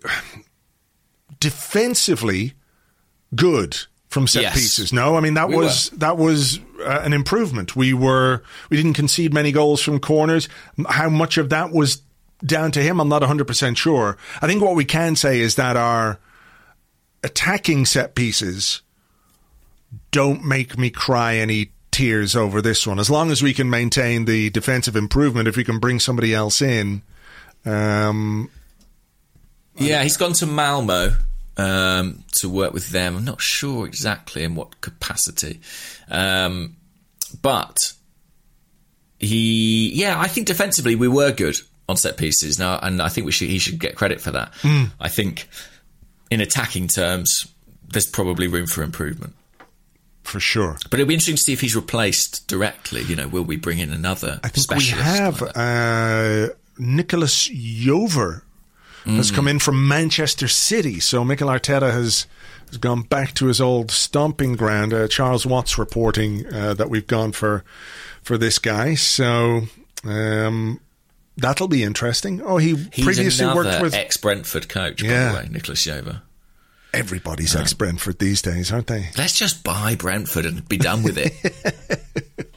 defensively good from set
Yes.
pieces. No, I mean that
We
was that was uh, an improvement. We were we didn't concede many goals from corners. How much of that was down to him, I'm not one hundred percent sure. I think what we can say is that our attacking set pieces don't make me cry any tears over this one. As long as we can maintain the defensive improvement, if we can bring somebody else in. Um,
yeah, he's gone to Malmo um, to work with them. I'm not sure exactly in what capacity. Um, but he, yeah, I think defensively we were good on set pieces now, and I think we should he should get credit for that.
Mm.
I think in attacking terms, there's probably room for improvement.
For sure.
But it'll be interesting to see if he's replaced directly. You know, will we bring in another
I think
specialist?
we have
like that?
uh, Nicholas Jover has come in from Manchester City. So Mikel Arteta has, has gone back to his old stomping ground. Uh, Charles Watts reporting uh, that we've gone for for this guy. So um, that'll be interesting. Oh, he
He's
previously
another
worked with
ex-Brentford coach,
Yeah.
by the way, Nicholas Jover.
everybody's ex-Brentford these days, aren't they?
Let's just buy Brentford and be done with it.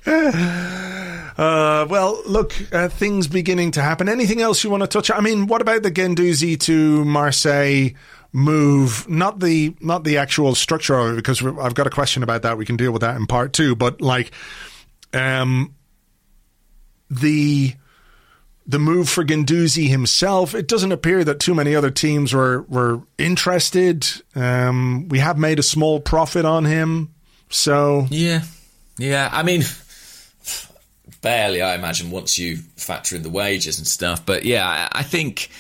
Uh, well, look, uh, things beginning to happen. Anything else you want to touch on? I mean, what about the Guendouzi to Marseille move? Not the not the actual structure of it, because we're, I've got a question about that. We can deal with that in part two. But like, um, the the move for Guendouzi himself, it doesn't appear that too many other teams were were interested. Um, we have made a small profit on him, so
Yeah. Yeah, I mean, barely, I imagine, once you factor in the wages and stuff. But yeah, I, I think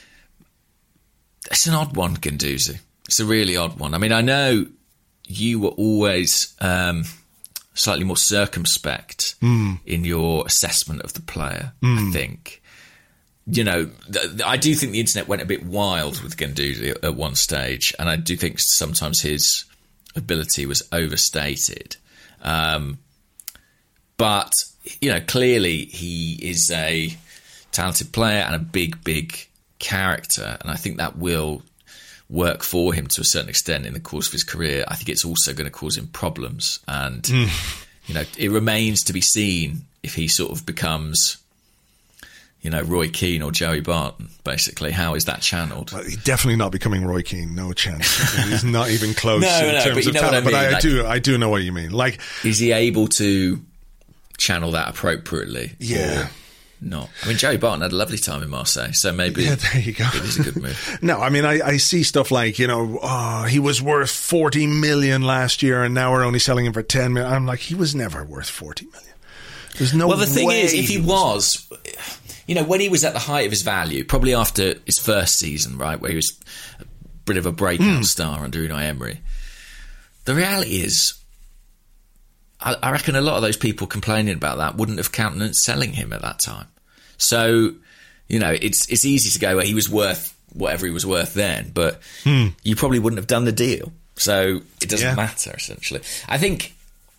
it's an odd one, Guendouzi. It's a really odd one. I mean, I know you were always um, slightly more circumspect
mm.
in your assessment of the player,
Mm.
I think. You know, th- I do think the internet went a bit wild with Guendouzi at, at one stage, and I do think sometimes his ability was overstated. Um, but, you know, clearly he is a talented player and a big, big character. And I think that will work for him to a certain extent in the course of his career. I think it's also going to cause him problems. And, mm. you know, it remains to be seen if he sort of becomes, you know, Roy Keane or Joey Barton, basically. How is that channeled?
Well, he's definitely not becoming Roy Keane. No chance. He's not even close
no,
in
no,
terms
but you
of
know
talent.
what I mean.
But I
like,
do, I do know what you mean. Like,
is he able to channel that appropriately?
Yeah.
Or not? I mean, Joey Barton had a lovely time in Marseille, so maybe
yeah, there you go.
it is a good move.
No, I mean, I, I see stuff like, you know, oh, he was worth forty million last year, and now we're only selling him for ten million. I'm like, he was never worth forty million. There's no.
Well, the thing
way
is, if he was,
was,
you know, when he was at the height of his value, probably after his first season, right, where he was a bit of a breakout mm. star under Unai Emery, the reality is, I, I reckon a lot of those people complaining about that wouldn't have countenanced selling him at that time. So, you know, it's it's easy to go, well, he was worth whatever he was worth then, but mm. you probably wouldn't have done the deal. So it doesn't
yeah.
matter, essentially. I think,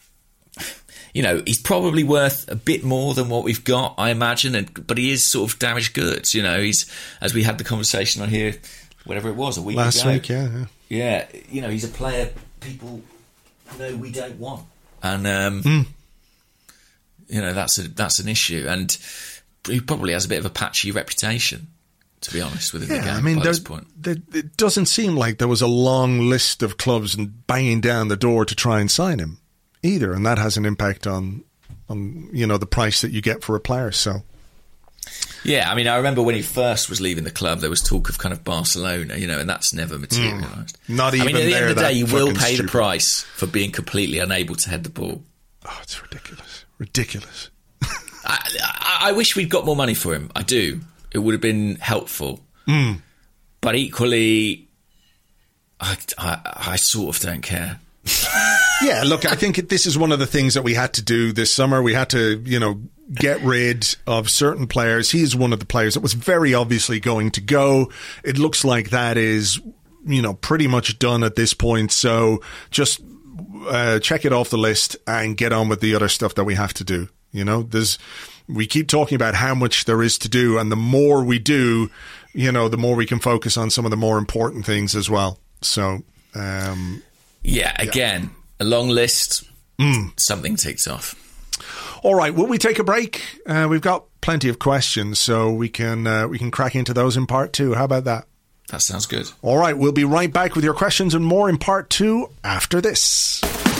you know, he's probably worth a bit more than what we've got, I imagine, and, but he is sort of damaged goods. You know, he's, as we had the conversation on here, whatever it was, a week
last
ago.
week, yeah, yeah.
Yeah, you know, he's a player people know we don't want. And, um,
mm.
you know, that's a, that's an issue. And he probably has a bit of a patchy reputation, to be honest, within
yeah,
the game
I mean,
by
there,
this point.
There, it doesn't seem like there was a long list of clubs and banging down the door to try and sign him either. And that has an impact on, on you know, the price that you get for a player. So...
Yeah, I mean, I remember when he first was leaving the club, there was talk of kind of Barcelona, you know, and that's never materialised.
Mm, not even
I mean, at the
there,
end of the day, you will pay
stupid.
the price for being completely unable to head the ball.
Oh, it's ridiculous. Ridiculous.
I, I, I wish we'd got more money for him. I do. It would have been helpful.
Mm.
But equally, I, I, I sort of don't care.
Yeah, look, I think this is one of the things that we had to do this summer. We had to, you know, get rid of certain players. He's one of the players that was very obviously going to go. It looks like that is, you know, pretty much done at this point. So just uh, check it off the list and get on with the other stuff that we have to do. You know, there's, we keep talking about how much there is to do, and the more we do, you know, the more we can focus on some of the more important things as well. So, um,
yeah, again, yeah. a long list,
mm.
something ticks off.
All right, will we take a break? Uh, we've got plenty of questions, so we can uh, we can crack into those in part two. How about that?
That sounds good.
All right, we'll be right back with your questions and more in part two after this.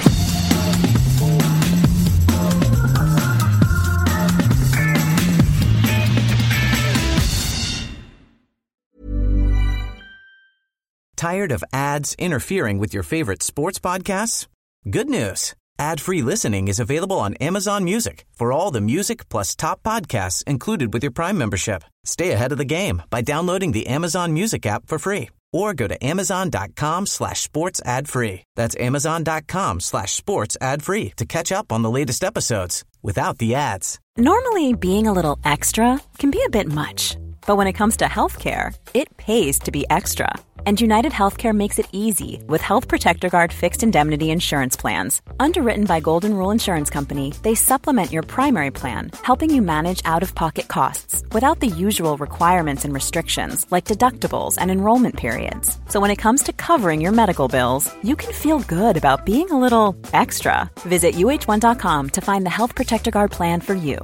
Tired of ads interfering with your favorite sports podcasts? Good news. Ad-free listening is available on Amazon Music for all the music plus top podcasts included with your Prime membership. Stay ahead of the game by downloading the Amazon Music app for free or go to amazon.com slash sports ad free. That's amazon.com slash sports ad free to catch up on the latest episodes without the ads.
Normally, being a little extra can be a bit much, but when it comes to healthcare, it pays to be extra. And United Healthcare makes it easy with Health Protector Guard fixed indemnity insurance plans. Underwritten by Golden Rule Insurance Company, they supplement your primary plan, helping you manage out-of-pocket costs without the usual requirements and restrictions like deductibles and enrollment periods. So when it comes to covering your medical bills, you can feel good about being a little extra. Visit U H one dot com to find the Health Protector Guard plan for you.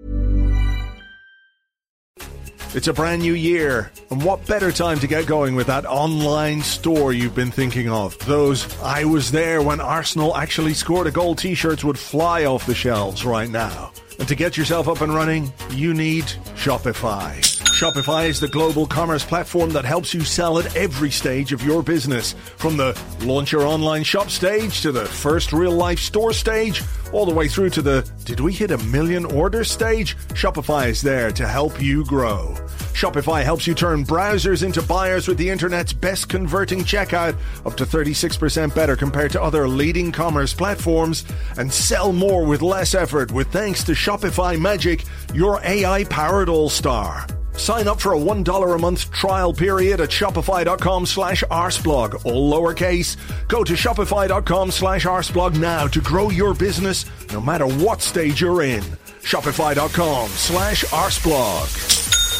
It's a brand new year, and what better time to get going with that online store you've been thinking of? Those I was there when Arsenal actually scored a goal t-shirts would fly off the shelves right now. And to get yourself up and running, you need Shopify. Shopify is the global commerce platform that helps you sell at every stage of your business. From the launch your online shop stage to the first real-life store stage, all the way through to the did we hit a million orders stage? Shopify is there to help you grow. Shopify helps you turn browsers into buyers with the internet's best converting checkout, up to thirty-six percent better compared to other leading commerce platforms, and sell more with less effort with thanks to Shopify Magic, your A I-powered all-star. Sign up for a one dollar a month trial period at shopify.com slash arseblog, all lowercase. Go to shopify.com slash arseblog now to grow your business no matter what stage you're in. Shopify.com slash arseblog.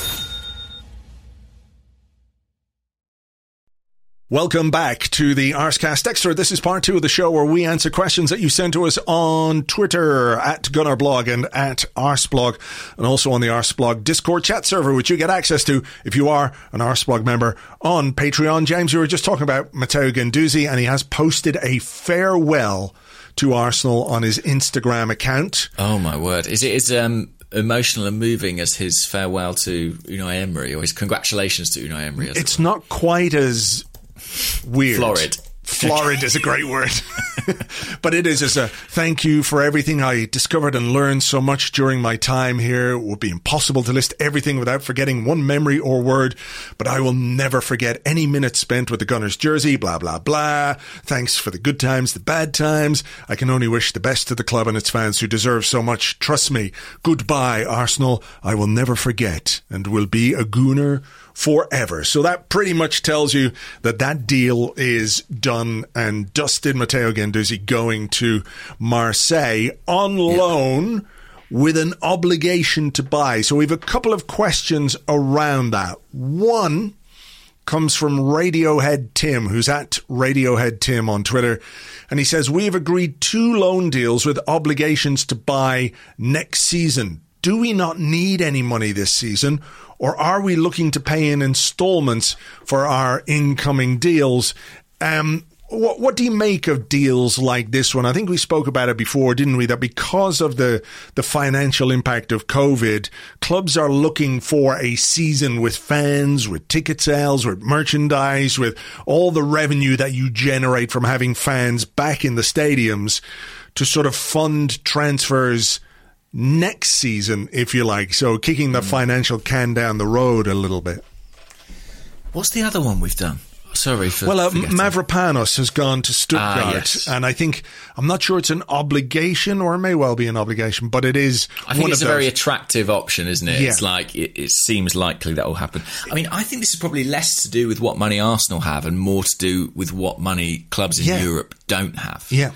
Welcome back to the Arsecast Extra. This is part two of the show where we answer questions that you send to us on Twitter at GunnerBlog and at Arseblog, and also on the Arseblog Discord chat server, which you get access to if you are an Arseblog member on Patreon. James, we were just talking about Matteo Guendouzi, and he has posted a farewell to Arsenal on his Instagram account.
Oh my word! Is it as um, emotional and moving as his farewell to Unai Emery, or his congratulations to Unai Emery? As
it's it not quite as weird.
Florid.
Florid is a great word. But it is as a thank you for everything I discovered and learned so much during my time here. It would be impossible to list everything without forgetting one memory or word, but I will never forget any minutes spent with the Gunners jersey, blah, blah, blah. Thanks for the good times, the bad times. I can only wish the best to the club and its fans who deserve so much. Trust me. Goodbye, Arsenal. I will never forget and will be a Gooner forever. So that pretty much tells you that that deal is done and dusted. Matteo Guendouzi going to Marseille on loan with an obligation to buy. So we have a couple of questions around that. One, comes from Radiohead Tim, who's at Radiohead Tim on Twitter. And he says, we've agreed two loan deals with obligations to buy next season. Do we not need any money this season? Or are we looking to pay in installments for our incoming deals? Um, what, what do you make of deals like this one? I think we spoke about it before, didn't we? That because of the, the financial impact of COVID, clubs are looking for a season with fans, with ticket sales, with merchandise, with all the revenue that you generate from having fans back in the stadiums to sort of fund transfers next season, if you like. So kicking the financial can down the road a little bit.
What's the other one we've done? Sorry for
Well, uh,
forgetting.
Mavropanos has gone to Stuttgart,
Ah, yes.
and I think, I'm not sure it's an obligation, or it may well be an obligation, but it is
I think
one
it's
of
a very
those.
attractive option, isn't it?
Yeah.
It's like, it, it seems likely that will happen. I mean, I think this is probably less to do with what money Arsenal have and more to do with what money clubs in
Yeah.
Europe don't have.
Yeah.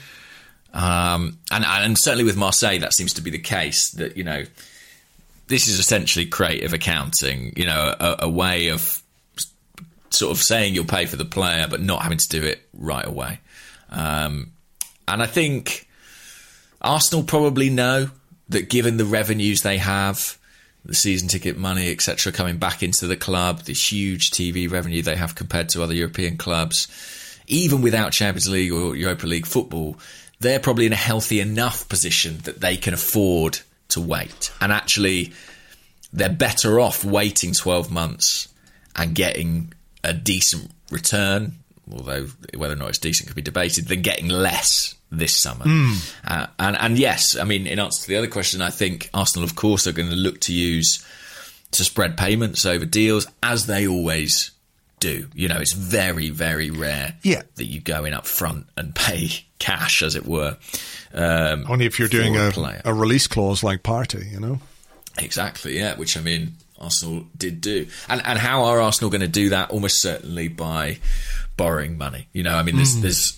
Um, and, and certainly with Marseille, that seems to be the case, that, you know, this is essentially creative accounting, you know, a, a way of sort of saying you'll pay for the player, but not having to do it right away. Um, and I think Arsenal probably know that given the revenues they have, the season ticket money, et cetera, coming back into the club, the huge T V revenue they have compared to other European clubs, even without Champions League or Europa League football, they're probably in a healthy enough position that they can afford to wait. And actually, they're better off waiting twelve months and getting a decent return, although whether or not it's decent could be debated, than getting less this summer. Mm. Uh, and, and yes, I mean, in answer to the other question, I think Arsenal, of course, are going to look to use to spread payments over deals, as they always do. You know, it's very, very rare
Yeah.
that you go in up front and pay cash, as it were. Um,
Only if you're
for
doing a,
player.
a release clause like Partey, you know?
Exactly, yeah, which, I mean, Arsenal did do. And and how are Arsenal going to do that? Almost certainly by borrowing money. You know, I mean, there's, mm. there's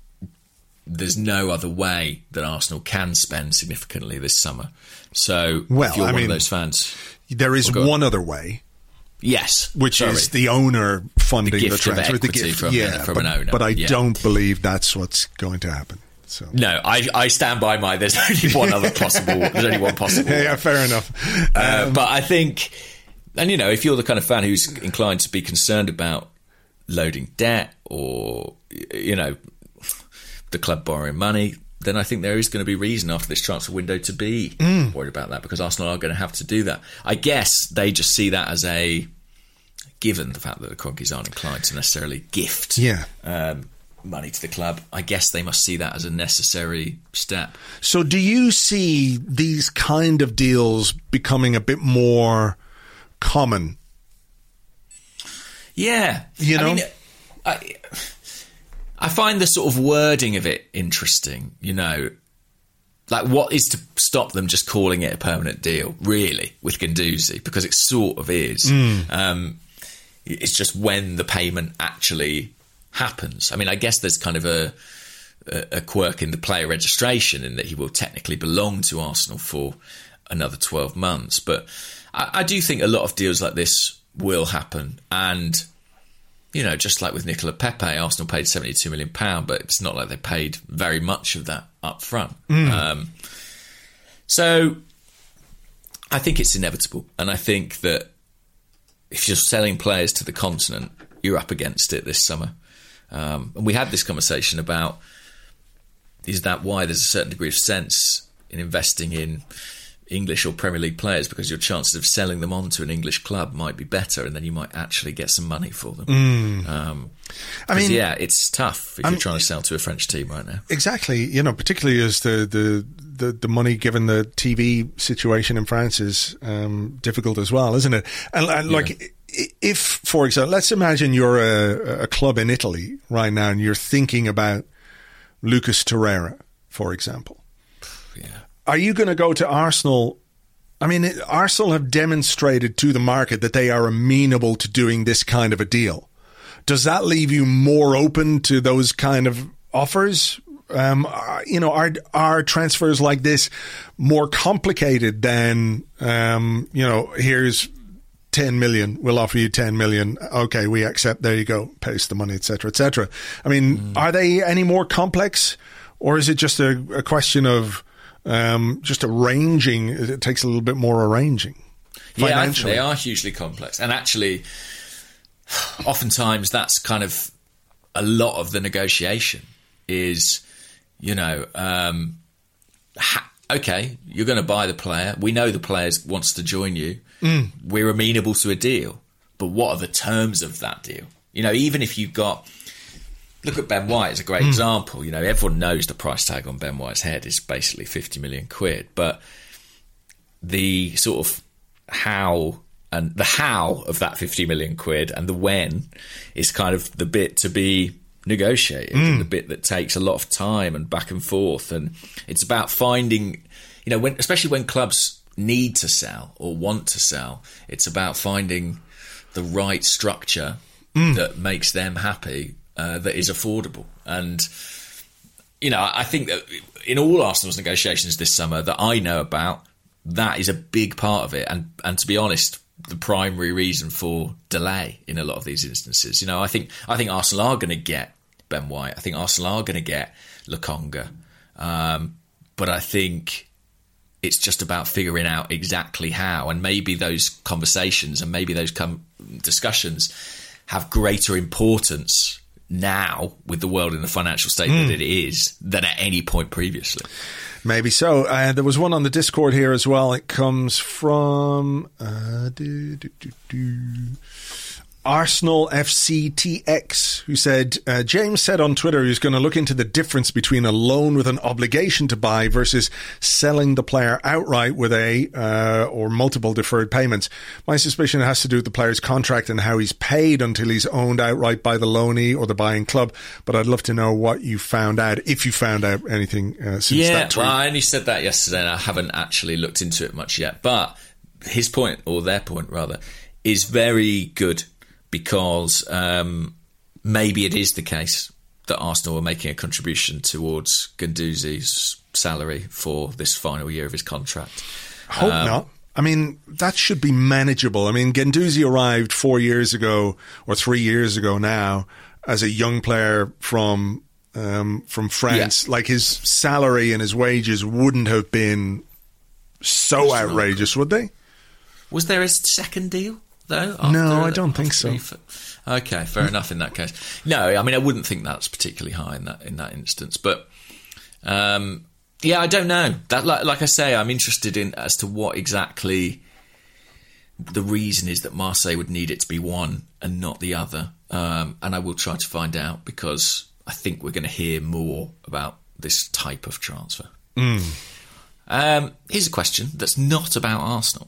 there's no other way that Arsenal can spend significantly this summer. So,
well,
if you're
I
one
mean,
of those fans...
There is
well,
one other way.
Yes.
Which
sorry.
is the owner funding
the,
the
gift
transfer.
Of equity
the gift
from,
yeah,
from
but,
an owner.
But I
yeah.
don't believe that's what's going to happen. So.
No, I, I stand by my. There's only one other possible. There's only one possible.
Yeah, yeah, fair enough.
Uh,
Um,
but I think, and you know, if you're the kind of fan who's inclined to be concerned about loading debt or you know the club borrowing money, then I think there is going to be reason after this transfer window to be mm. worried about that, because Arsenal are going to have to do that. I guess they just see that as a given the fact that the Kroenkes aren't inclined to necessarily gift.
Yeah.
Um, money to the club, I guess they must see that as a necessary step.
So do you see these kind of deals becoming a bit more common?
Yeah.
You know?
I mean, I, I find the sort of wording of it interesting, you know. Like, what is to stop them just calling it a permanent deal, really, with Guendouzi? Because it sort of is. Mm. Um, it's just when the payment actually happens. I mean, I guess there's kind of a, a, a quirk in the player registration in that he will technically belong to Arsenal for another twelve months. But I, I do think a lot of deals like this will happen. And, you know, just like with Nicola Pepe, Arsenal paid seventy-two million pounds, but it's not like they paid very much of that up front. Mm. Um, so I think it's inevitable. And I think that if you're selling players to the continent, you're up against it this summer. Um, and we had this conversation about, is that why there's a certain degree of sense in investing in English or Premier League players, because your chances of selling them on to an English club might be better, and then you might actually get some money for them.
Mm.
Um,
I mean,
yeah, it's tough if
I
you're
mean,
trying to sell to a French team right now.
Exactly, you know, particularly as the the, the, the money given the T V situation in France is um, difficult as well, isn't it? And, and like. Yeah. If, for example, let's imagine you're a, a club in Italy right now and you're thinking about Lucas Torreira, for example.
Yeah.
Are you going to go to Arsenal? I mean, it, Arsenal have demonstrated to the market that they are amenable to doing this kind of a deal. Does that leave you more open to those kind of offers? Um, you know, are are transfers like this more complicated than, um, you know, here's ten million, we'll offer you ten million. Okay, we accept. There you go. Paste the money, et cetera, et cetera. I mean, mm. are they any more complex, or is it just a, a question of um, just arranging? It takes a little bit more arranging.
Yeah, I think they are hugely complex. And actually, oftentimes that's kind of a lot of the negotiation is, you know, um, ha- okay, you're going to buy the player. We know the player wants to join you. Mm. We're amenable to a deal. But what are the terms of that deal? You know, even if you've got... Look at Ben White as a great mm. example. You know, everyone knows the price tag on Ben White's head is basically fifty million quid. But the sort of how... and the how of that fifty million quid and the when is kind of the bit to be negotiated, mm. and the bit that takes a lot of time and back and forth. And it's about finding, you know, when, especially when clubs need to sell or want to sell, it's about finding the right structure mm. that makes them happy, uh, that is affordable. And, you know, I think that in all Arsenal's negotiations this summer that I know about, that is a big part of it. And, and to be honest, the primary reason for delay in a lot of these instances. You know, I think I think Arsenal are going to get Ben White. I think Arsenal are going to get Lokonga. Um, but I think it's just about figuring out exactly how. And maybe those conversations and maybe those com- discussions have greater importance now with the world in the financial state mm. that it is than at any point previously.
Maybe so. Uh, there was one on the Discord here as well. It comes from uh, do, do, do, do. Arsenal F C T X, who said, uh, James said on Twitter he's going to look into the difference between a loan with an obligation to buy versus selling the player outright with a uh, or multiple deferred payments. My suspicion has to do with the player's contract and how he's paid until he's owned outright by the loanee or the buying club. But I'd love to know what you found out, if you found out anything uh, since
yeah,
that tweet.
Well, I only said that yesterday and I haven't actually looked into it much yet. But his point, or their point rather, is very good. Because um, maybe it is the case that Arsenal are making a contribution towards Guendouzi's salary for this final year of his contract.
Hope um, not. I mean, that should be manageable. I mean, Guendouzi arrived four years ago or three years ago now as a young player from um, from France. Yeah. Like, his salary and his wages wouldn't have been so outrageous, would they?
Was there a second deal? Though,
no, I don't think so.
Okay, fair enough in that case. No, I mean, I wouldn't think that's particularly high in that in that instance. But um, yeah, I don't know. That, like, like I say, I'm interested in as to what exactly the reason is that Marseille would need it to be one and not the other. Um, and I will try to find out, because I think we're going to hear more about this type of transfer.
Mm.
Um, here's a question that's not about Arsenal.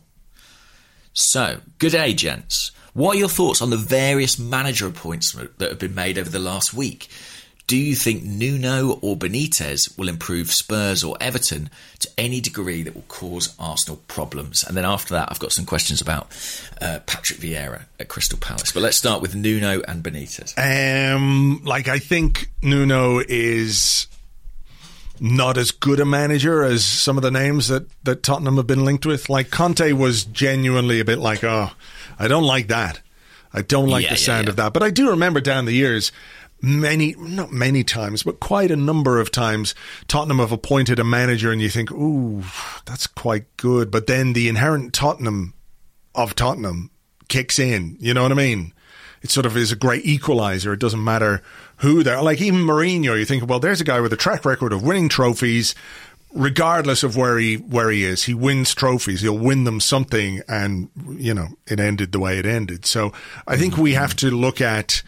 So, good day, gents. What are your thoughts on the various manager appointments that have been made over the last week? Do you think Nuno or Benitez will improve Spurs or Everton to any degree that will cause Arsenal problems? And then after that, I've got some questions about uh, Patrick Vieira at Crystal Palace. But let's start with Nuno and Benitez.
Um, like, I think Nuno is not as good a manager as some of the names that, that Tottenham have been linked with. Like, Conte was genuinely a bit like, oh, I don't like that. I don't like
yeah,
the sound
yeah, yeah.
of that. But I do remember down the years, many, not many times, but quite a number of times, Tottenham have appointed a manager and you think, ooh, that's quite good. But then the inherent Tottenham of Tottenham kicks in. You know what I mean? It sort of is a great equalizer. It doesn't matter who they're like. Even Mourinho, you think, well, there's a guy with a track record of winning trophies, regardless of where he where he is. He wins trophies. He'll win them something, and you know, it ended the way it ended. So I think we have to look at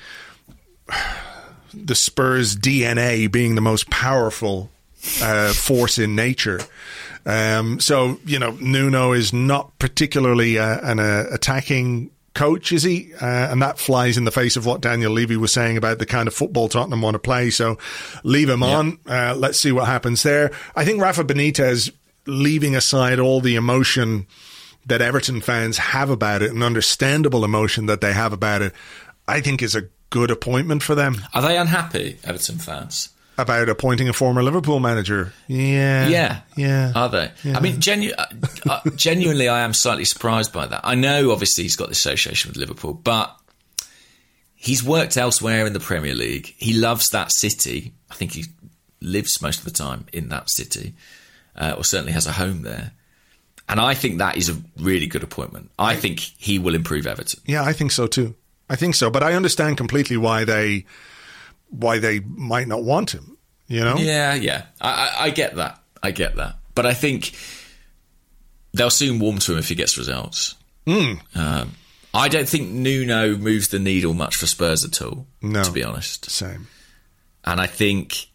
the Spurs D N A being the most powerful uh, force in nature. Um, so you know, Nuno is not particularly uh, an uh, attacking coach, is he? Uh, and that flies in the face of what Daniel Levy was saying about the kind of football Tottenham want to play. So leave him yeah. on. Uh, let's see what happens there. I think Rafa Benitez, leaving aside all the emotion that Everton fans have about it, an understandable emotion that they have about it, I think is a good appointment for them.
Are they unhappy, Everton fans?
about appointing a former Liverpool manager. Yeah.
Yeah.
Yeah.
Are they?
Yeah.
I mean, genu- uh, genuinely, I am slightly surprised by that. I know, obviously, he's got the association with Liverpool, but he's worked elsewhere in the Premier League. He loves that city. I think he lives most of the time in that city, uh, or certainly has a home there. And I think that is a really good appointment. I think he will improve Everton.
Yeah, I think so too. I think so. But I understand completely why they why they might not want him, you know?
Yeah, yeah. I, I, I get that. I get that. But I think they'll soon warm to him if he gets results.
Mm.
Um, I don't think Nuno moves the needle much for Spurs at all,
no,
to be honest.
Same.
And I think...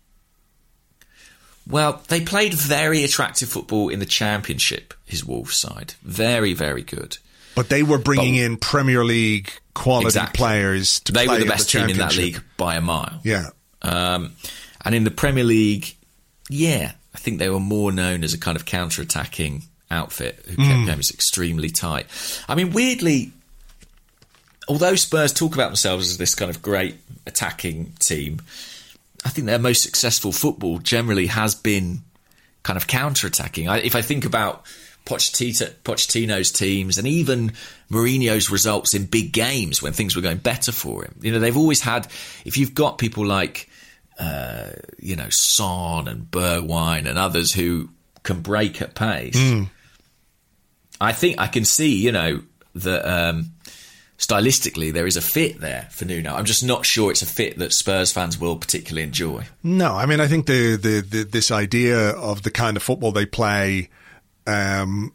Well, they played very attractive football in the Championship, his Wolves side. Very, very good.
But they were bringing
but,
in Premier League quality
exactly.
players to
they
play
were the
in
best
the
team in that
Championship.
league by a mile.
Yeah.
Um, and in the Premier League, yeah, I think they were more known as a kind of counter-attacking outfit who kept mm. games extremely tight. I mean, weirdly, although Spurs talk about themselves as this kind of great attacking team, I think their most successful football generally has been kind of counter-attacking. I, if I think about Pochettino, Pochettino's teams and even Mourinho's results in big games when things were going better for him, you know, they've always had, if you've got people like, uh, you know, Son and Bergwijn and others who can break at pace, mm. I think I can see, you know, that... Um, stylistically, there is a fit there for Nuno. I'm just not sure it's a fit that Spurs fans will particularly enjoy. No,
I mean, I think the, the, the this idea of the kind of football they play um,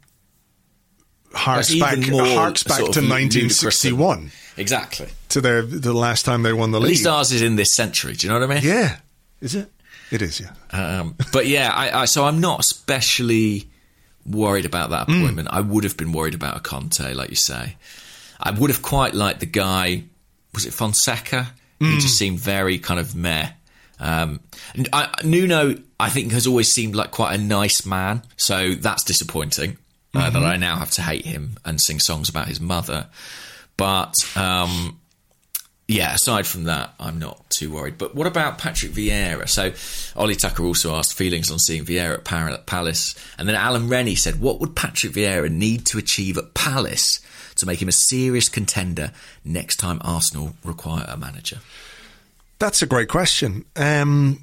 harks back, harks back to nineteen sixty-one.
Exactly.
To their, the last time they won the
At
league.
At least ours is in this century. Do you know what I mean?
Yeah. Is it? It is, yeah.
Um, but yeah, I, I, so I'm not especially worried about that appointment. Mm. I would have been worried about a Conte, like you say. I would have quite liked the guy, was it Fonseca? Mm. He just seemed very kind of meh. Um, and I, Nuno, I think, has always seemed like quite a nice man, so that's disappointing uh, mm-hmm. that I now have to hate him and sing songs about his mother. But um, yeah, aside from that, I'm not too worried. But what about Patrick Vieira? So Ollie Tucker also asked feelings on seeing Vieira at Palace, and then Alan Rennie said, what would Patrick Vieira need to achieve at Palace to make him a serious contender next time Arsenal require a manager?
That's a great question. Um,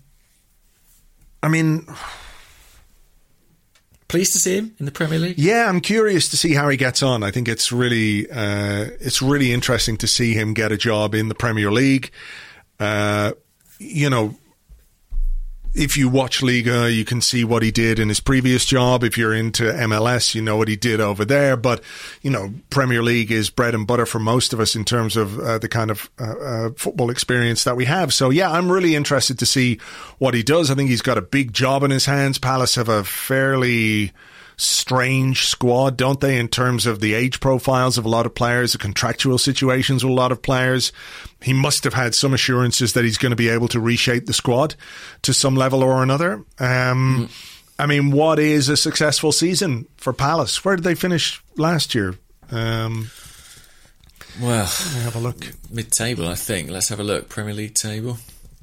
I mean...
Pleased to see him in the Premier League?
Yeah, I'm curious to see how he gets on. I think it's really uh, it's really interesting to see him get a job in the Premier League. Uh, you know... If you watch Liga, you can see what he did in his previous job. If you're into M L S, you know what he did over there. But, you know, Premier League is bread and butter for most of us in terms of uh, the kind of uh, uh, football experience that we have. So, yeah, I'm really interested to see what he does. I think he's got a big job in his hands. Palace have a fairly strange squad, don't they, in terms of the age profiles of a lot of players, the contractual situations with a lot of players. He must have had some assurances that he's going to be able to reshape the squad to some level or another. Um, mm. I mean, what is a successful season for Palace? Where did they finish last year? Um,
well,
let me have a look.
Mid-table, I think. Let's have a look. Premier League table.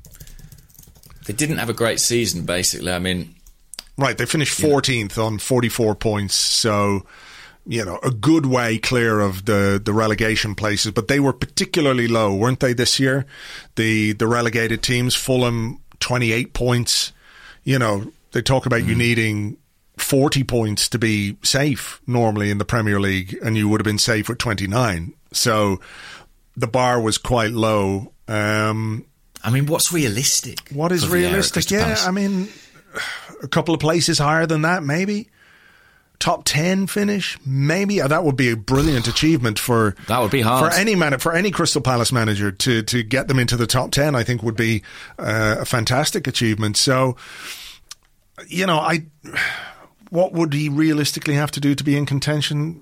They didn't have a great season, basically. I mean...
Right, they finished fourteenth yeah. on forty-four points, so, you know, a good way clear of the, the relegation places, but they were particularly low, weren't they, this year? The the relegated teams, Fulham, twenty-eight points. You know, they talk about mm. you needing forty points to be safe normally in the Premier League, and you would have been safe with twenty-nine. So the bar was quite low. Um,
I mean, what's realistic?
What is realistic? Yeah, I mean... A couple of places higher than that, maybe. Top ten finish, maybe. That would be a brilliant achievement for
that would be hard
for any man for any Crystal Palace manager to to get them into the top ten. I think would be uh, a fantastic achievement. So, you know, I what would he realistically have to do to be in contention?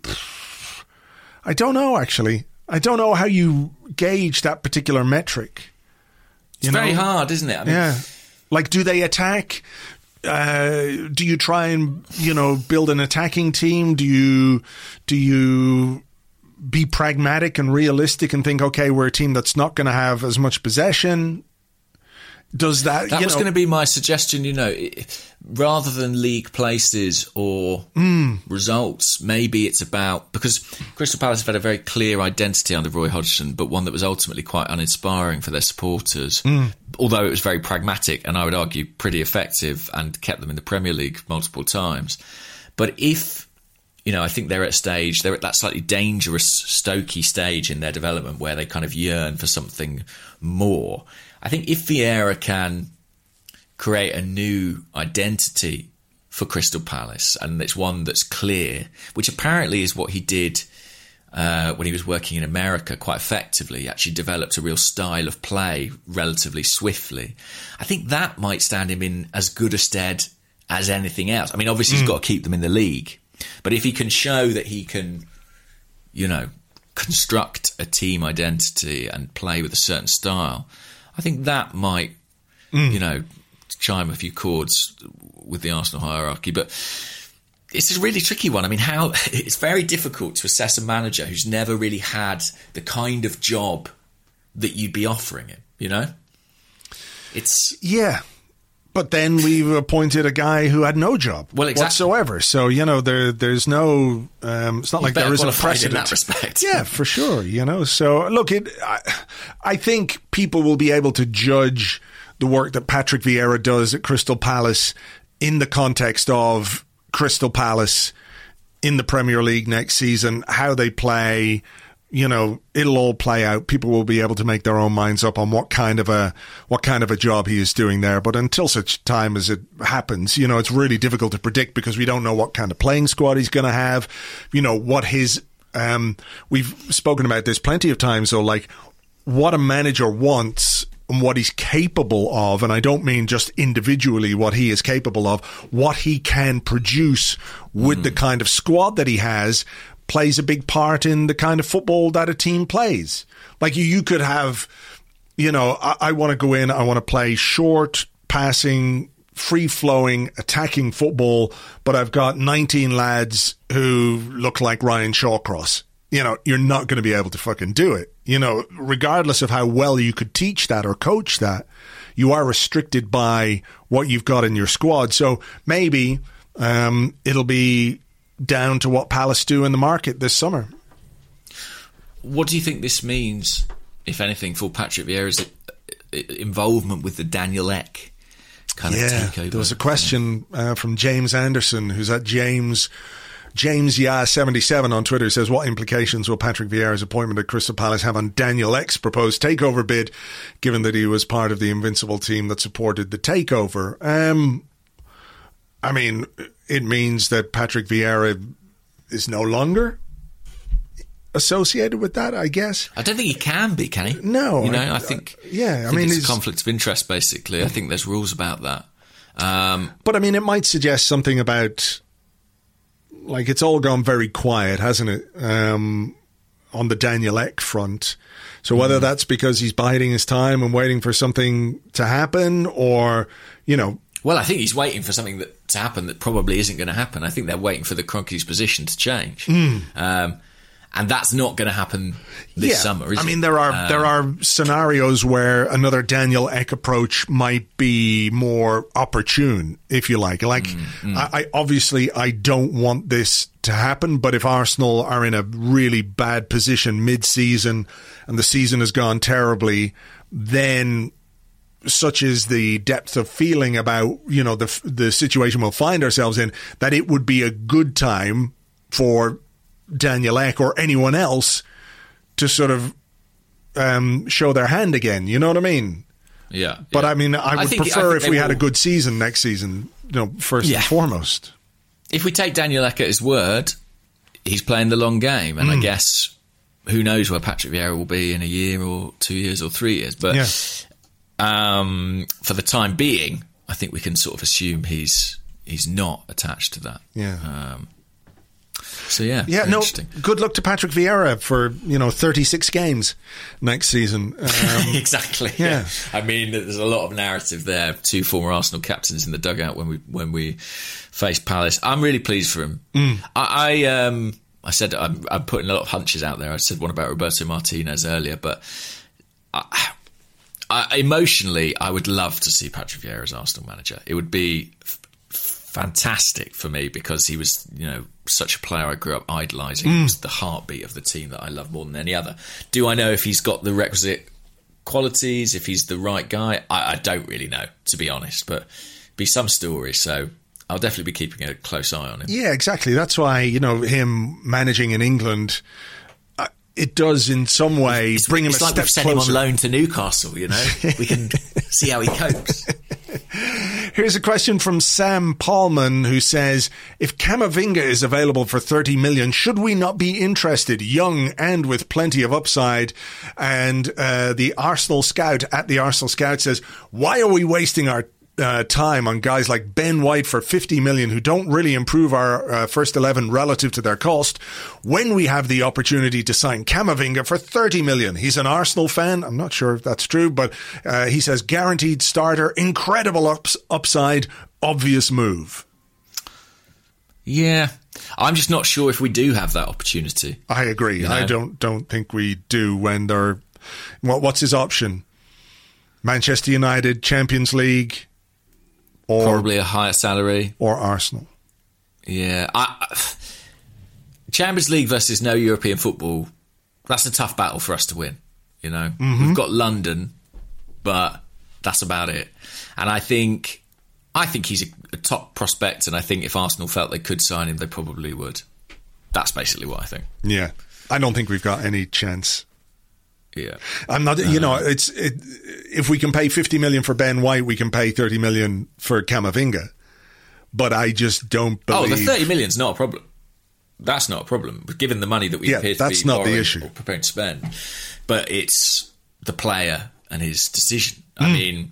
I don't know. Actually, I don't know how you gauge that particular metric.
You it's know? Very hard, isn't it? I mean,
yeah. Like, do they attack? Uh, do you try and, you know, build an attacking team? Do you do you be pragmatic and realistic and think, okay, we're a team that's not going to have as much possession? Does that...
That
you
was
know,
going to be my suggestion, you know, rather than league places or
mm.
results, maybe it's about... Because Crystal Palace have had a very clear identity under Roy Hodgson, but one that was ultimately quite uninspiring for their supporters,
mm.
although it was very pragmatic and I would argue pretty effective and kept them in the Premier League multiple times. But if... You know, I think they're at a stage, they're at that slightly dangerous, Stokey stage in their development where they kind of yearn for something more. I think if Vieira can create a new identity for Crystal Palace, and it's one that's clear, which apparently is what he did uh, when he was working in America quite effectively. He actually developed a real style of play relatively swiftly. I think that might stand him in as good a stead as anything else. I mean, obviously mm. he's got to keep them in the league. But if he can show that he can, you know, construct a team identity and play with a certain style, I think that might, mm. you know, chime a few chords with the Arsenal hierarchy. But it's a really tricky one. I mean, how it's very difficult to assess a manager who's never really had the kind of job that you'd be offering him, you know? It's...
Yeah. But then we've appointed a guy who had no job
well, exactly.
whatsoever. So, you know, there there's no... Um, it's not
He's
like there isn't a
precedent.
precedent.
In that respect.
Yeah, for sure, you know. So, look, it, I, I think people will be able to judge the work that Patrick Vieira does at Crystal Palace in the context of Crystal Palace in the Premier League next season, how they play... You know, it'll all play out. People will be able to make their own minds up on what kind of a what kind of a job he is doing there. But until such time as it happens, you know, it's really difficult to predict because we don't know what kind of playing squad he's going to have. You know, what his um, we've spoken about this plenty of times. So, like, what a manager wants and what he's capable of, and I don't mean just individually what he is capable of, what he can produce with mm. the kind of squad that he has. Plays a big part in the kind of football that a team plays. Like you, you could have, you know, I, I want to go in, I want to play short, passing, free-flowing, attacking football, but I've got nineteen lads who look like Ryan Shawcross. You know, you're not going to be able to fucking do it. You know, regardless of how well you could teach that or coach that, you are restricted by what you've got in your squad. So maybe um, it'll be down to what Palace do in the market this summer.
What do you think this means, if anything, for Patrick Vieira's involvement with the Daniel Ek kind
yeah,
of takeover?
There was a question uh, from James Anderson, who's at James James Ya seventy-seven on Twitter. Says, what implications will Patrick Vieira's appointment at Crystal Palace have on Daniel Ek's proposed takeover bid, given that he was part of the Invincible team that supported the takeover? Um, I mean, it means that Patrick Vieira is no longer associated with that, I guess.
I don't think he can be, can he?
No.
You know,
I,
I think,
yeah, I,
I think
mean,
it's a conflict of interest, basically. I think there's rules about that. Um,
but, I mean, it might suggest something about, like, it's all gone very quiet, hasn't it, um, on the Daniel Ek front. So whether mm. that's because he's biding his time and waiting for something to happen or, you know...
Well, I think he's waiting for something that to happen that probably isn't going to happen. I think they're waiting for the Kroenke's position to change.
Mm.
Um, and that's not going to happen this
yeah.
summer, is
I
it?
mean, there are
um,
there are scenarios where another Daniel Ek approach might be more opportune, if you like. Like, mm, mm. I, I obviously I don't want this to happen, but if Arsenal are in a really bad position mid-season and the season has gone terribly, then such is the depth of feeling about, you know, the the situation we'll find ourselves in, that it would be a good time for Daniel Ek or anyone else to sort of um, show their hand again. You know what I mean?
Yeah.
But
yeah.
I mean, I would
I think,
prefer
I
if we
will.
had a good season next season, you know, first
yeah.
and foremost.
If we take Daniel Ek at his word, he's playing the long game. And mm. I guess who knows where Patrick Vieira will be in a year or two years or three years. But
yeah.
um, for the time being, I think we can sort of assume he's he's not attached to that.
Yeah.
Um, So yeah,
yeah. No,
interesting.
Good luck to Patrick Vieira for, you know, thirty-six games next season. Um,
exactly.
Yeah.
yeah. I mean, there's a lot of narrative there. Two former Arsenal captains in the dugout when we when we faced Palace. I'm really pleased for him.
Mm.
I, I um I said I'm, I'm putting a lot of hunches out there. I said one about Roberto Martinez earlier, but I, I, emotionally, I would love to see Patrick Vieira as Arsenal manager. It would be f- fantastic for me because he was, you know, such a player I grew up idolising. Mm. He was the heartbeat of the team that I love more than any other. Do I know if he's got the requisite qualities, if he's the right guy? I, I don't really know, to be honest, but be some story. So I'll definitely be keeping a close eye on him.
Yeah, exactly. That's why, you know, him managing in England, uh, it does in some way
it's,
bring him
it's
a
like
step
we've sent
closer.
him on loan to Newcastle, you know. We can see how he copes.
Here's a question from Sam Paulman, who says, if Camavinga is available for thirty million, should we not be interested? Young and with plenty of upside. And uh, the Arsenal Scout at the Arsenal Scout says, why are we wasting our Uh, time on guys like Ben White for fifty million who don't really improve our uh, first eleven relative to their cost when we have the opportunity to sign Camavinga for thirty million? He's an Arsenal fan. I'm not sure if that's true, but uh, he says guaranteed starter, incredible ups- upside, obvious move.
Yeah, I'm just not sure if we do have that opportunity.
I agree. You know? I don't don't think we do when they're... What, what's his option? Manchester United, Champions League... Or,
probably a higher salary.
Or Arsenal.
Yeah. I, Champions League versus no European football, that's a tough battle for us to win. You know, mm-hmm. We've got London, but that's about it. And I think I think he's a, a top prospect, and I think if Arsenal felt they could sign him, they probably would. That's basically what I think.
Yeah. I don't think we've got any chance.
Yeah,
I'm not. You know, it's it, if we can pay fifty million for Ben White, we can pay thirty million for Camavinga. But I just don't believe.
Oh, the thirty million's not a problem. That's not a problem. Given the money that we
yeah,
appear to
that's
be
not the issue.
Or prepared to spend, but it's the player and his decision. Mm. I mean,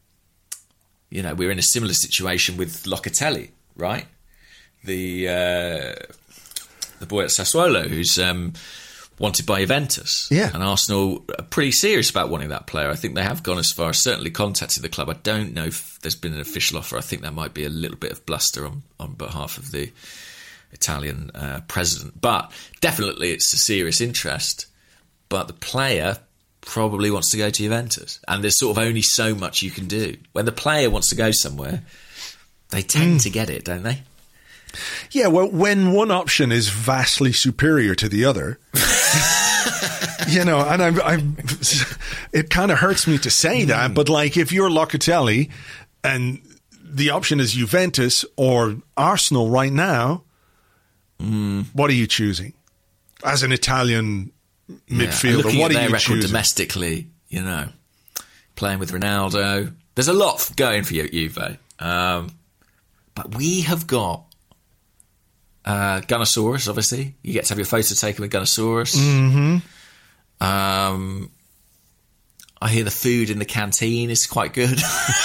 you know, we're in a similar situation with Locatelli, right? The uh, the boy at Sassuolo who's. Um, wanted by Juventus.
Yeah.
And Arsenal are pretty serious about wanting that player. I think they have gone as far as certainly contacted the club. I don't know if there's been an official offer. I think there might be a little bit of bluster on, on behalf of the Italian uh, president. But definitely it's a serious interest. But the player probably wants to go to Juventus. And there's sort of only so much you can do. When the player wants to go somewhere, they tend mm. to get it, don't they?
Yeah, well, when one option is vastly superior to the other, you know, and I'm, I'm it kind of hurts me to say mm. that, but like if you're Locatelli and the option is Juventus or Arsenal right now,
mm.
what are you choosing as an Italian midfielder?
Yeah. Looking
what
at
are
their
you
record
choosing
domestically? You know, playing with Ronaldo, there's a lot going for you, Juve, um, but we have got. Uh, Gunnosaurus, obviously. You get to have your photo taken with Gunnosaurus.
Mm-hmm.
Um, I hear the food in the canteen is quite good.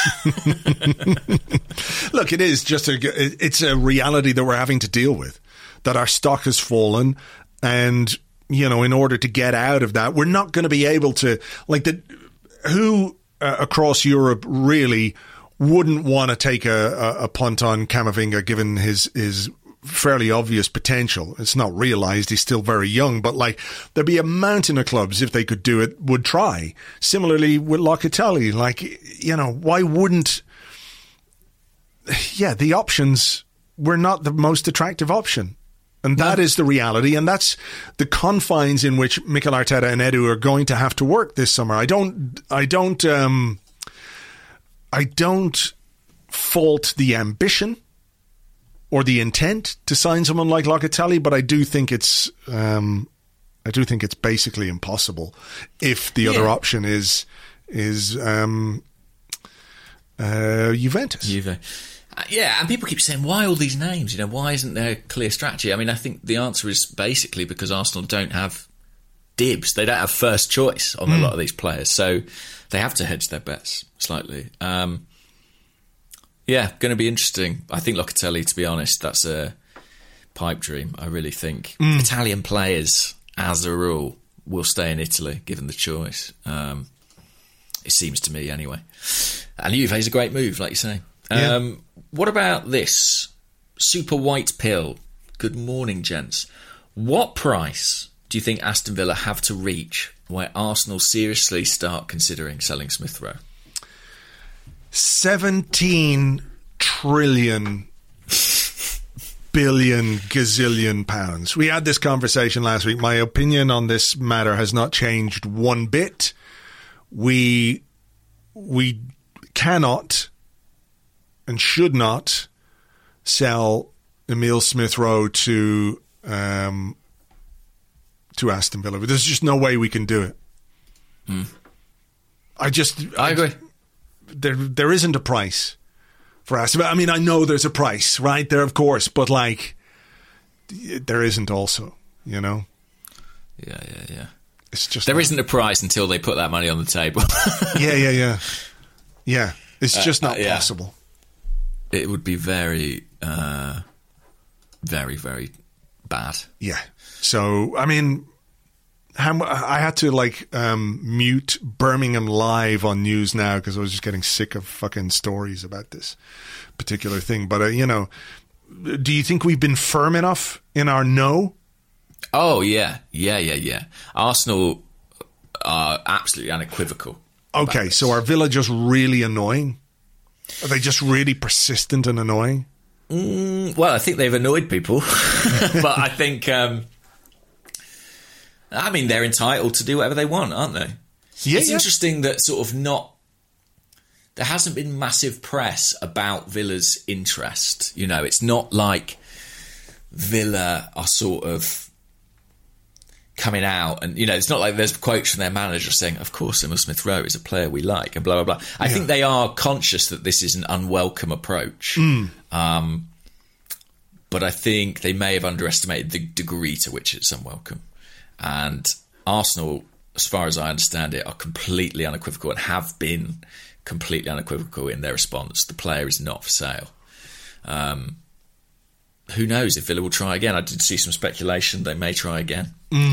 Look, it is just a, it's a reality that we're having to deal with, that our stock has fallen. And, you know, in order to get out of that, we're not going to be able to, like, the who uh, across Europe really wouldn't want to take a, a, a punt on Camavinga given his, his, fairly obvious potential. It's not realised. He's still very young, but like there'd be a mountain of clubs if they could do it would try. Similarly with Locatelli, like, you know, why wouldn't? Yeah, the options were not the most attractive option, and that no. is the reality, and that's the confines in which Mikel Arteta and Edu are going to have to work this summer. I don't, I don't, um, I don't fault the ambition or the intent to sign someone like Locatelli, but I do think it's um, I do think it's basically impossible if the yeah. other option is is um, uh, Juventus.
Juve. Uh, yeah, and people keep saying, why all these names? You know, why isn't there a clear strategy? I mean, I think the answer is basically because Arsenal don't have dibs. They don't have first choice on mm. a lot of these players, so they have to hedge their bets slightly. Um, Yeah, going to be interesting. I think Locatelli, to be honest, that's a pipe dream. I really think mm. Italian players, as a rule, will stay in Italy, given the choice. Um, it seems to me, anyway. And Juve is a great move, like you say.
Yeah.
Um, what about this? Super white pill. Good morning, gents. What price do you think Aston Villa have to reach where Arsenal seriously start considering selling Smith Rowe?
seventeen trillion billion gazillion pounds. We had this conversation last week. My opinion on this matter has not changed one bit. We we cannot and should not sell Emile Smith Rowe to um, to Aston Villa. There's just no way we can do it.
Hmm.
I just
I agree.
There there isn't a price for Aston Villa. I mean, I know there's a price right there, of course, but like there isn't also, you know.
Yeah, yeah, yeah.
It's just
there
not.
isn't a price until they put that money on the table.
yeah, yeah, yeah, yeah. It's
Uh,
just not
uh, yeah.
possible.
It would be very, uh, very, very bad.
Yeah. So I mean, how mu- I had to like um, mute Birmingham Live on News Now because I was just getting sick of fucking stories about this particular thing. But uh, you know, do you think we've been firm enough in our no?
Oh yeah, yeah, yeah, yeah. Arsenal are absolutely unequivocal.
Okay, so are Villa just really annoying? Are they just really persistent and annoying?
Mm, well, I think they've annoyed people, but I think, um, I mean, they're entitled to do whatever they want, aren't they?
Yeah,
it's
yeah.
interesting that sort of not. There hasn't been massive press about Villa's interest. You know, it's not like Villa are sort of coming out and, you know, it's not like there's quotes from their manager saying, of course, Emile Smith Rowe is a player we like and blah, blah, blah. I
yeah.
think they are conscious that this is an unwelcome approach.
Mm.
Um, but I think they may have underestimated the degree to which it's unwelcome. And Arsenal, as far as I understand it, are completely unequivocal and have been completely unequivocal in their response. The player is not for sale. Um, who knows if Villa will try again? I did see some speculation they may try again.
Mm.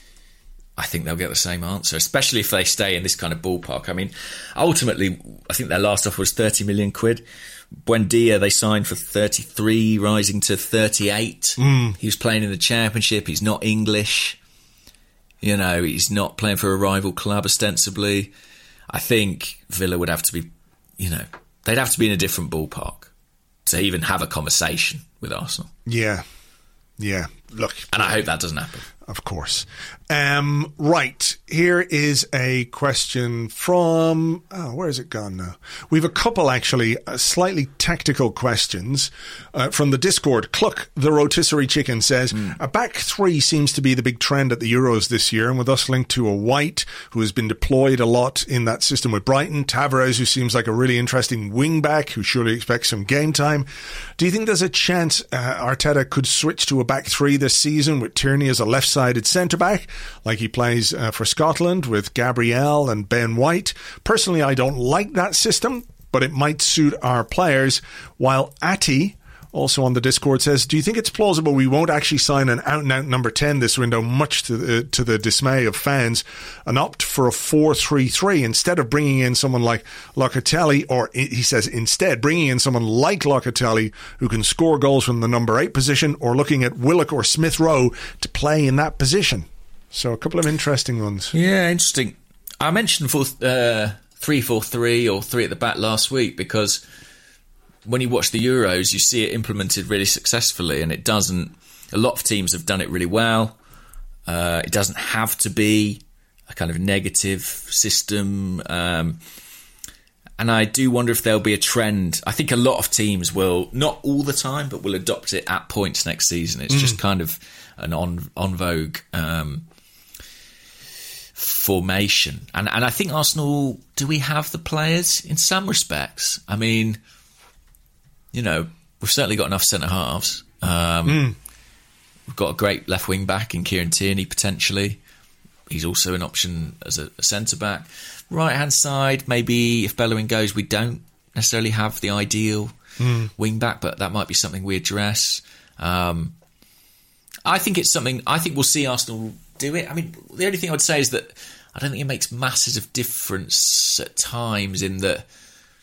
I think they'll get the same answer, especially if they stay in this kind of ballpark. I mean, ultimately, I think their last offer was thirty million quid. Buendia, they signed for thirty-three, rising to thirty-eight.
Mm.
He was playing in the Championship. He's not English. You know, he's not playing for a rival club, ostensibly. I think Villa would have to be, you know, they'd have to be in a different ballpark to even have a conversation with Arsenal.
Yeah. Yeah. Look.
And I hope that doesn't happen.
Of course. Um, right. Here is a question from... Oh, where has it gone now? We have a couple, actually, uh, slightly tactical questions uh, from the Discord. Cluck, the rotisserie chicken, says, mm. a back three seems to be the big trend at the Euros this year, and with us linked to a White, who has been deployed a lot in that system with Brighton, Tavares, who seems like a really interesting wing-back, who surely expects some game time. Do you think there's a chance uh, Arteta could switch to a back three this season with Tierney as a left-sided centre-back, like he plays uh, for Scotland with Gabriel and Ben White? Personally, I don't like that system, but it might suit our players. While Ati, also on the Discord, says, do you think it's plausible we won't actually sign an out-and-out number ten this window, much to the, to the dismay of fans, and opt for a four three three instead of bringing in someone like Locatelli, or he says instead bringing in someone like Locatelli who can score goals from the number eight position, or looking at Willock or Smith Rowe to play in that position? So a couple of interesting ones.
Yeah, interesting. I mentioned four, uh, three four three or three at the back last week because when you watch the Euros, you see it implemented really successfully, and it doesn't. A lot of teams have done it really well. Uh, it doesn't have to be a kind of negative system, um, and I do wonder if there'll be a trend. I think a lot of teams will, not all the time, but will adopt it at points next season. It's mm. just kind of an on on vogue um, formation, and and I think Arsenal, do we have the players in some respects? I mean, you know, we've certainly got enough centre halves. Um, mm. We've got a great left wing back in Kieran Tierney potentially. He's also an option as a, a centre back. Right hand side, maybe if Bellerin goes, we don't necessarily have the ideal mm. wing back, but that might be something we address. Um, I think it's something. I think we'll see Arsenal do it. I mean, the only thing I would say is that I don't think it makes masses of difference at times in that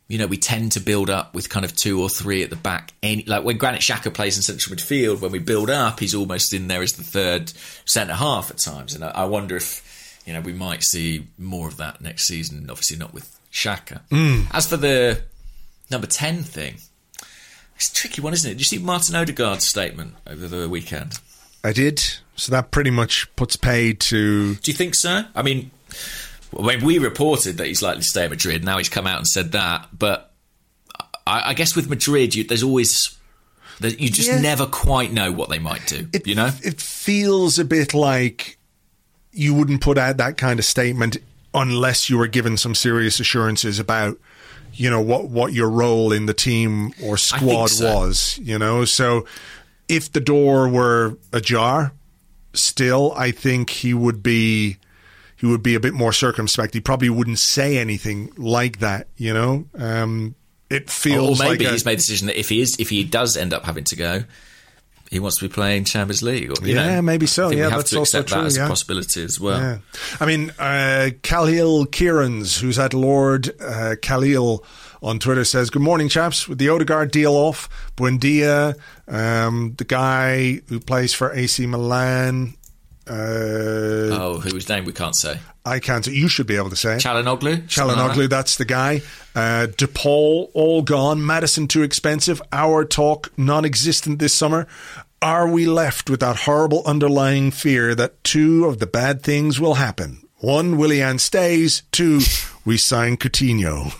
you know, we tend to build up with kind of two or three at the back. Any, like when Granit Xhaka plays in central midfield, when we build up, he's almost in there as the third centre half at times. And I, I wonder if, you know, we might see more of that next season. Obviously not with Xhaka. Mm. As for the number ten thing, it's a tricky one, isn't it? Did you see Martin Odegaard's statement over the weekend?
I did. So that pretty much puts paid to...
Do you think so? I mean, when we reported that he's likely to stay at Madrid, now he's come out and said that. But I, I guess with Madrid, you, there's always... You just yeah. never quite know what they might do,
it,
you know?
It feels a bit like you wouldn't put out that kind of statement unless you were given some serious assurances about, you know, what, what your role in the team or squad so. was, you know? So if the door were ajar, still, I think he would be he would be a bit more circumspect. He probably wouldn't say anything like that, you know? Um, it feels
or maybe
like
he's a, made the decision that if he is if he does end up having to go, he wants to be playing Champions League. Or, you
yeah,
know,
maybe so.
I think
yeah,
we have
that's
to
also
accept
true.
that as
yeah.
a possibility as well.
Yeah. I mean, uh, Khalil Kieran's, who's at Lord uh, Khalil on Twitter, says, "Good morning, chaps. With the Odegaard deal off, Buendia, um, the guy who plays for A C Milan." Uh,
oh, whose name we can't say.
I can't say. You should be able to say it.
Çalhanoğlu?
Çalhanoğlu, like that's the guy. Uh, DePaul, all gone. Madison, too expensive. Our talk, non-existent this summer. Are we left with that horrible underlying fear that two of the bad things will happen? One, Willian stays. Two, we sign Coutinho.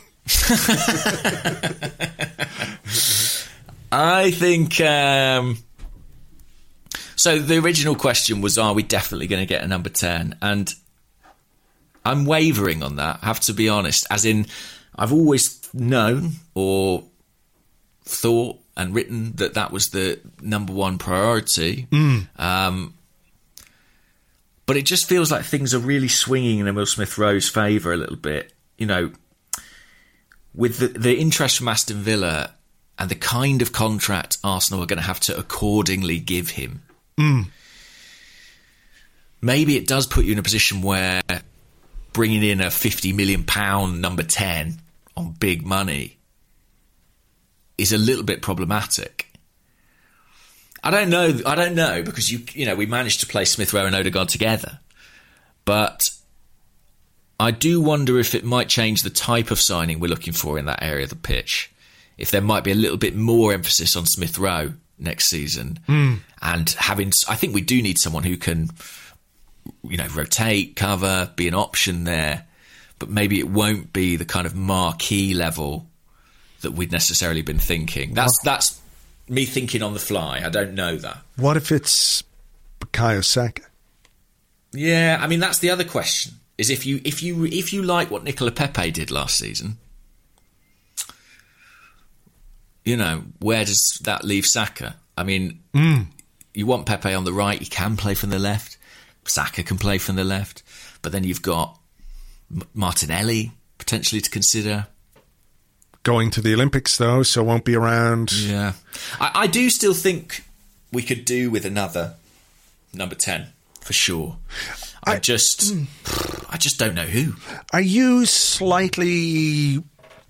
I think... Um, so the original question was, are we definitely going to get a number ten? And I'm wavering on that, I have to be honest. As in, I've always known or thought and written that that was the number one priority. Mm. Um, but it just feels like things are really swinging in Emile Smith-Rowe's favour a little bit. You know, with the, the interest from Aston Villa and the kind of contract Arsenal are going to have to accordingly give him, mm. maybe it does put you in a position where bringing in a fifty million pounds number ten on big money is a little bit problematic. I don't know. I don't know because you you know we managed to play Smith Rowe and Odegaard together, but I do wonder if it might change the type of signing we're looking for in that area of the pitch. If there might be a little bit more emphasis on Smith Rowe next season, mm. and having, I think we do need someone who can, you know, rotate, cover, be an option there, but maybe it won't be the kind of marquee level that we'd necessarily been thinking. That's that's me thinking on the fly. I don't know that.
What if it's Bukayo Saka?
Yeah, I mean that's the other question. Is if you if you if you like what Nicola Pepe did last season, you know, where does that leave Saka? I mean, mm. you want Pepe on the right. He can play from the left. Saka can play from the left. But then you've got M- Martinelli potentially to consider.
Going to the Olympics, though, so won't be around.
Yeah. I, I do still think we could do with another number ten, for sure. I, I just... Mm. I just don't know who.
Are you slightly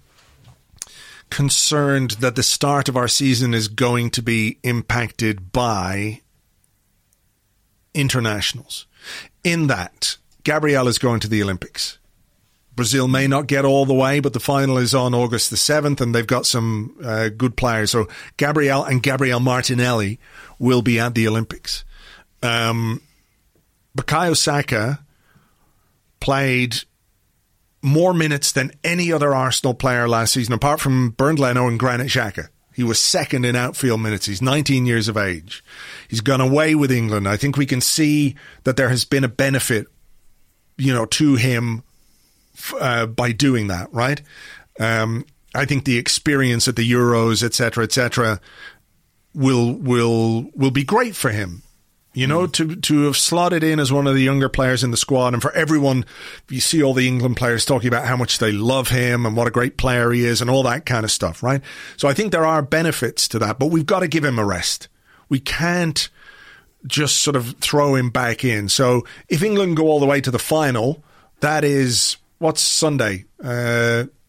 concerned that the start of our season is going to be impacted by internationals? In that, Gabriel is going to the Olympics. Brazil may not get all the way, but the final is on August the seventh, and they've got some uh, good players. So Gabriel and Gabriel Martinelli will be at the Olympics. Um, Bukayo Saka played more minutes than any other Arsenal player last season, apart from Bernd Leno and Granit Xhaka. He was second in outfield minutes. He's nineteen years of age. He's gone away with England. I think we can see that there has been a benefit, you know, to him uh, by doing that, right? Um, I think the experience at the Euros, et cetera, et cetera, will will will be great for him. You know, mm. to to have slotted in as one of the younger players in the squad, and for everyone, you see all the England players talking about how much they love him and what a great player he is and all that kind of stuff, right? So I think there are benefits to that, but we've got to give him a rest. We can't just sort of throw him back in. So if England go all the way to the final, that is, what's Sunday? Uh,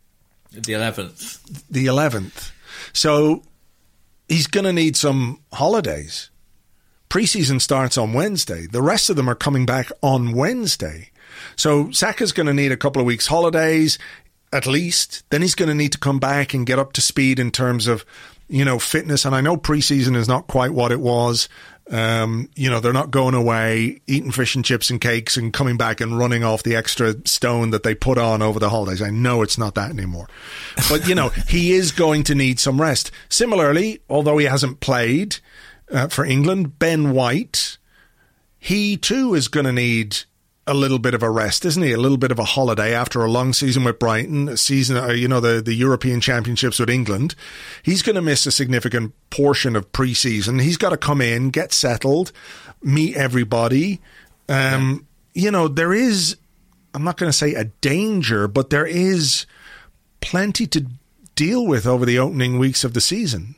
The eleventh.
The eleventh. So he's going to need some holidays. Preseason starts on Wednesday. The rest of them are coming back on Wednesday. So Saka's going to need a couple of weeks holidays, at least. Then he's going to need to come back and get up to speed in terms of, you know, fitness. And I know preseason is not quite what it was. Um, you know, they're not going away, eating fish and chips and cakes and coming back and running off the extra stone that they put on over the holidays. I know it's not that anymore. But, you know, he is going to need some rest. Similarly, although he hasn't played uh, for England, Ben White, he too is going to need a little bit of a rest, isn't he? A little bit of a holiday after a long season with Brighton, a season, uh, you know, the, the European Championships with England. He's going to miss a significant portion of pre-season. He's got to come in, get settled, meet everybody. Um, yeah. You know, there is, I'm not going to say a danger, but there is plenty to deal with over the opening weeks of the season.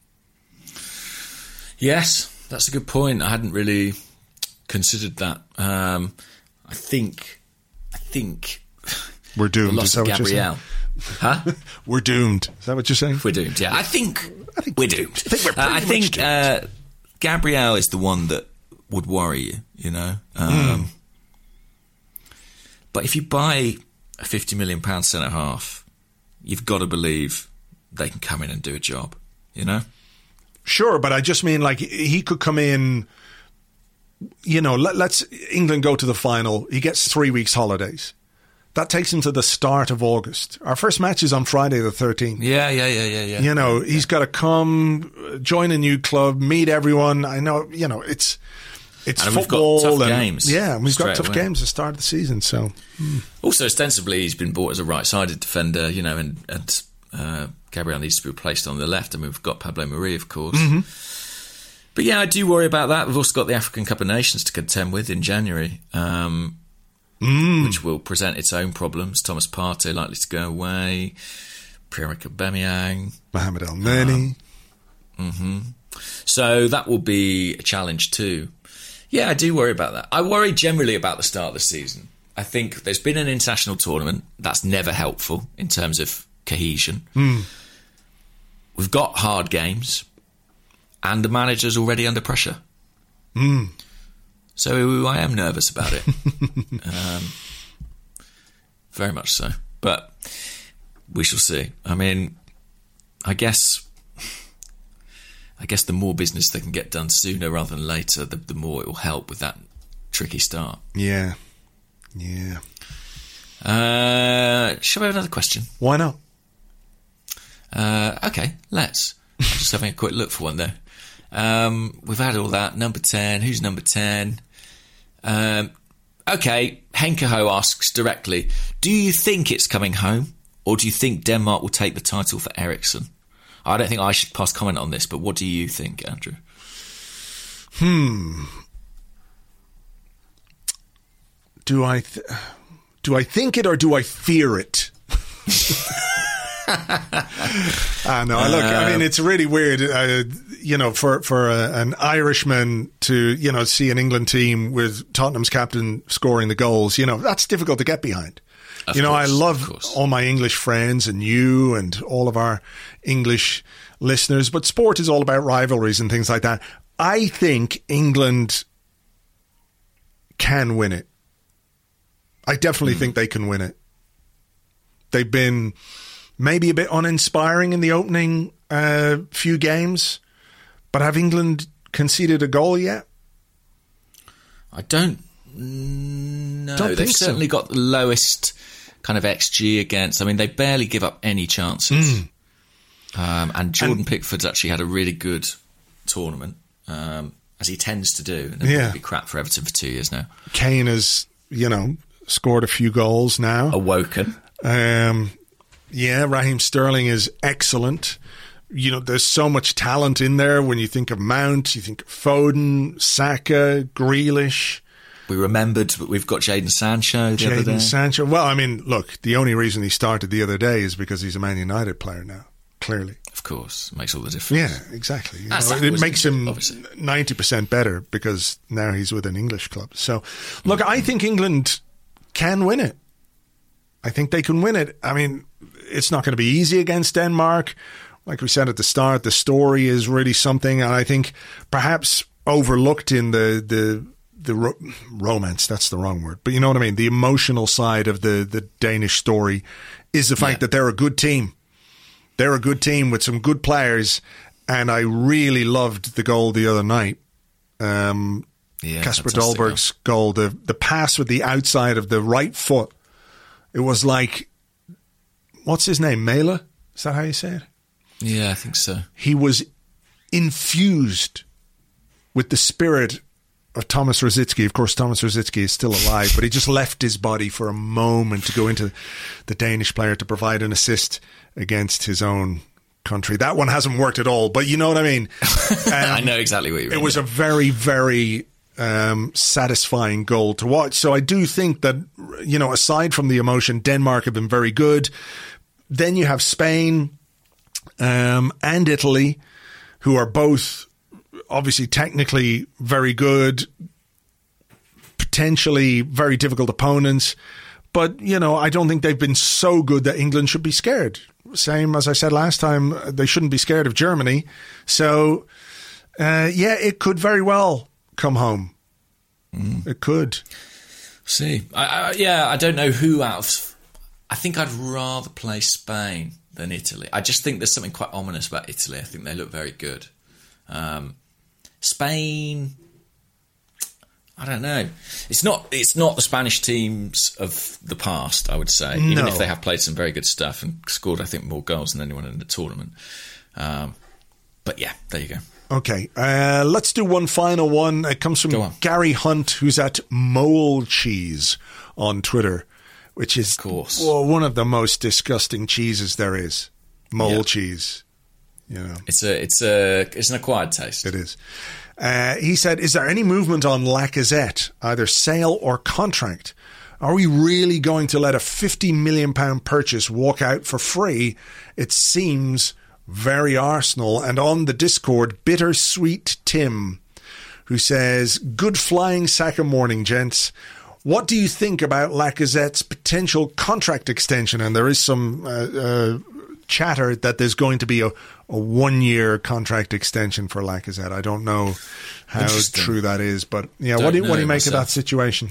Yes, that's a good point. I hadn't really considered that. Um, I think, I think
we're doomed.
The loss
is that
of
what
Gabriel.
you're saying? Huh? We're doomed. Is that what you're saying?
We're doomed. Yeah, I think,
I think
we're doomed.
I think we're pretty
uh, I
much
think
doomed.
uh, Gabriel is the one that would worry you. You know, um, mm. But if you buy a fifty million pound centre half, you've got to believe they can come in and do a job. You know.
Sure, but I just mean like he could come in. You know, let, let's England go to the final. He gets three weeks holidays. That takes him to the start of August. Our first match is on Friday the thirteenth.
Yeah, yeah, yeah, yeah, yeah.
You know, he's got to come, join a new club, meet everyone. I know, you know, it's it's
and
football.
We've got tough
and,
games.
Yeah, we've got tough
away.
games to start the season. So, mm.
Also, ostensibly, he's been bought as a right-sided defender, you know, and, and uh, Gabriel needs to be replaced on the left. I mean, we've got Pablo Mari, of course.
Mm-hmm.
But yeah, I do worry about that. We've also got the African Cup of Nations to contend with in January, um, mm. which will present its own problems. Thomas Partey likely to go away. Pierre-Emerick Aubameyang.
Mohamed El-Neni.
Um, mm-hmm. So that will be a challenge too. Yeah, I do worry about that. I worry generally about the start of the season. I think there's been an international tournament. That's never helpful in terms of cohesion.
Mm.
We've got hard games. And the manager's already under pressure.
Mm.
So I am nervous about it. um, very much so. But we shall see. I mean, I guess I guess the more business they can get done sooner rather than later, the, the more it will help with that tricky start.
Yeah. Yeah.
Uh, shall we have another question?
Why not?
Uh, okay, let's. I'm just having a quick look for one there. Um, we've had all that. Number ten. Who's number ten? Um, okay, Henkeho asks directly, do you think it's coming home? Or do you think Denmark will take the title for Ericsson? I don't think I should pass comment on this, but what do you think, Andrew?
Hmm. Do I th- do I think it or do I fear it? I know. Look, I mean, it's really weird, uh, you know, for for a, an Irishman to, you know, see an England team with Tottenham's captain scoring the goals. You know, that's difficult to get behind.
Of
you know,
course,
I love all my English friends and you and all of our English listeners, but sport is all about rivalries and things like that. I think England can win it. I definitely mm. think they can win it. They've been maybe a bit uninspiring in the opening uh, few games, but have England conceded a goal yet?
I don't know.
Don't
They've
think
certainly
so.
got the lowest kind of X G against. I mean, they barely give up any chances.
Mm.
Um, and Jordan
and,
Pickford's actually had a really good tournament, um, as he tends to do. And
yeah.
He'll be crap for Everton for two years now.
Kane has, you know, scored a few goals now.
Awoken.
Um, yeah, Raheem Sterling is excellent. You know, there's so much talent in there. When you think of Mount, you think of Foden, Saka, Grealish.
We remembered that we've got Jadon Sancho the other day.
Jadon Sancho. Well, I mean, look, the only reason he started the other day is because he's a Man United player now, clearly.
Of course, makes all the difference.
Yeah, exactly. You know,
Saka
it
was
makes him
obviously.
ninety percent better because now he's with an English club. So, look, I think England can win it. I think they can win it. I mean, it's not going to be easy against Denmark. Like we said at the start, the story is really something, and I think perhaps overlooked in the the the ro- romance. That's the wrong word, but you know what I mean. The emotional side of the the Danish story is the fact yeah. that they're a good team. They're a good team with some good players, and I really loved the goal the other night. Um,
yeah,
Kasper Dolberg's goal, the the pass with the outside of the right foot. It was like, what's his name, Mæhle? Is that how you say it?
Yeah, I think so.
He was infused with the spirit of Thomas Rosicky. Of course, Thomas Rosicky is still alive, but he just left his body for a moment to go into the Danish player to provide an assist against his own country. That one hasn't worked at all, but you know what I mean. Um,
I know exactly what you mean.
It was a very, very um, satisfying goal to watch. So I do think that, you know, aside from the emotion, Denmark have been very good. Then you have Spain um, and Italy, who are both obviously technically very good, potentially very difficult opponents. But, you know, I don't think they've been so good that England should be scared. Same as I said last time, they shouldn't be scared of Germany. So, uh, yeah, it could very well come home. Mm. It could.
See, I, I, yeah, I don't know who out of... I think I'd rather play Spain than Italy. I just think there's something quite ominous about Italy. I think they look very good. Um, Spain... I don't know. It's not. It's not the Spanish teams of the past, I would say. No. Even if they have played some very good stuff and scored, I think, more goals than anyone in the tournament. Um, but yeah, there you go.
Okay, uh, let's do one final one. It comes from Gary Hunt, who's at Mole Cheese on Twitter, which is
of course.
Well, one of the most disgusting cheeses there is. Mole yeah. cheese. You know,
it's a. It's a. It's an acquired taste.
It is. Uh, he said, is there any movement on Lacazette, either sale or contract? Are we really going to let a fifty million pounds purchase walk out for free? It seems very Arsenal. And on the Discord, Bittersweet Tim, who says, good flying Saka morning, gents. What do you think about Lacazette's potential contract extension? And there is some uh, uh, chatter that there's going to be a a one-year contract extension for Lacazette. I don't know how true that is, but yeah, don't what do you, what do you make myself. of that situation?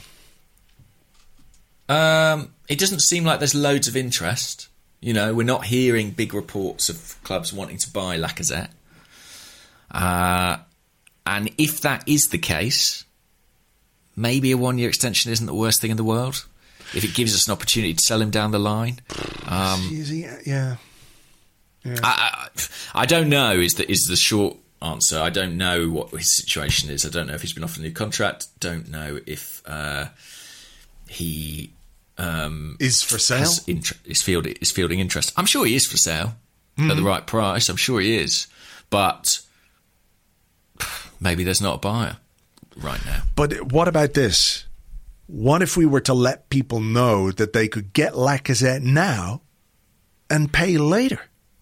Um, it doesn't seem like there's loads of interest. You know, we're not hearing big reports of clubs wanting to buy Lacazette. Uh, and if that is the case, maybe a one-year extension isn't the worst thing in the world. If it gives us an opportunity to sell him down the line. Um,
Easy, yeah. Yeah.
I, I, I don't know is the, is the short answer. I don't know what his situation is. I don't know if he's been offered a new contract. Don't know if uh, he um,
is for sale.
Int- is, field, is fielding interest. I'm sure he is for sale mm-hmm. at the right price. I'm sure he is. But maybe there's not a buyer right now.
But what about this? What if we were to let people know that they could get Lacazette now and pay later?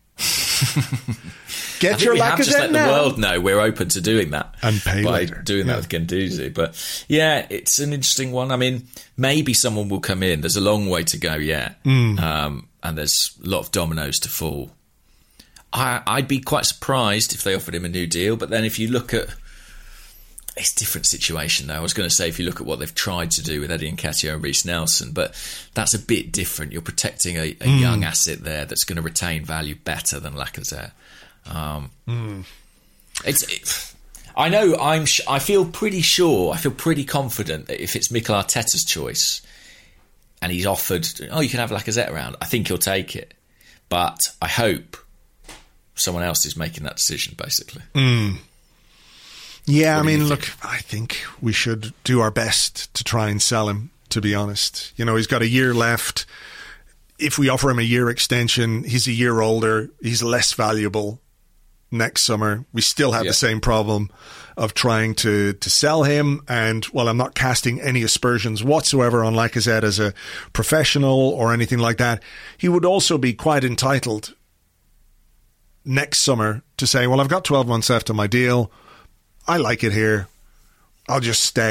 Get
I think
your
we
Lacazette
have just let
now.
the world know we're open to doing that
and pay
by
later.
doing
yeah.
that with Guendouzi. But yeah, it's an interesting one. I mean, maybe someone will come in. There's a long way to go yet,
mm.
um, and there's a lot of dominoes to fall. I, I'd be quite surprised if they offered him a new deal. But then if you look at it's a different situation though. I was going to say if you look at what they've tried to do with Eddie Nketiah and Reece Nelson, but that's a bit different. You're protecting a, a mm. young asset there that's going to retain value better than Lacazette. Um,
mm.
It's. It, I know. I'm. Sh- I feel pretty sure. I feel pretty confident that if it's Mikel Arteta's choice, and he's offered, oh, you can have Lacazette around, I think he'll take it. But I hope someone else is making that decision. Basically.
Mm. Yeah,
what
I mean, look, I think we should do our best to try and sell him, to be honest. You know, he's got a year left. If we offer him a year extension, he's a year older. He's less valuable next summer. We still have yeah. the same problem of trying to, to sell him. And, well, I'm not casting any aspersions whatsoever on Lacazette as a professional or anything like that. He would also be quite entitled next summer to say, well, I've got twelve months left on my deal. I like it here. I'll just stay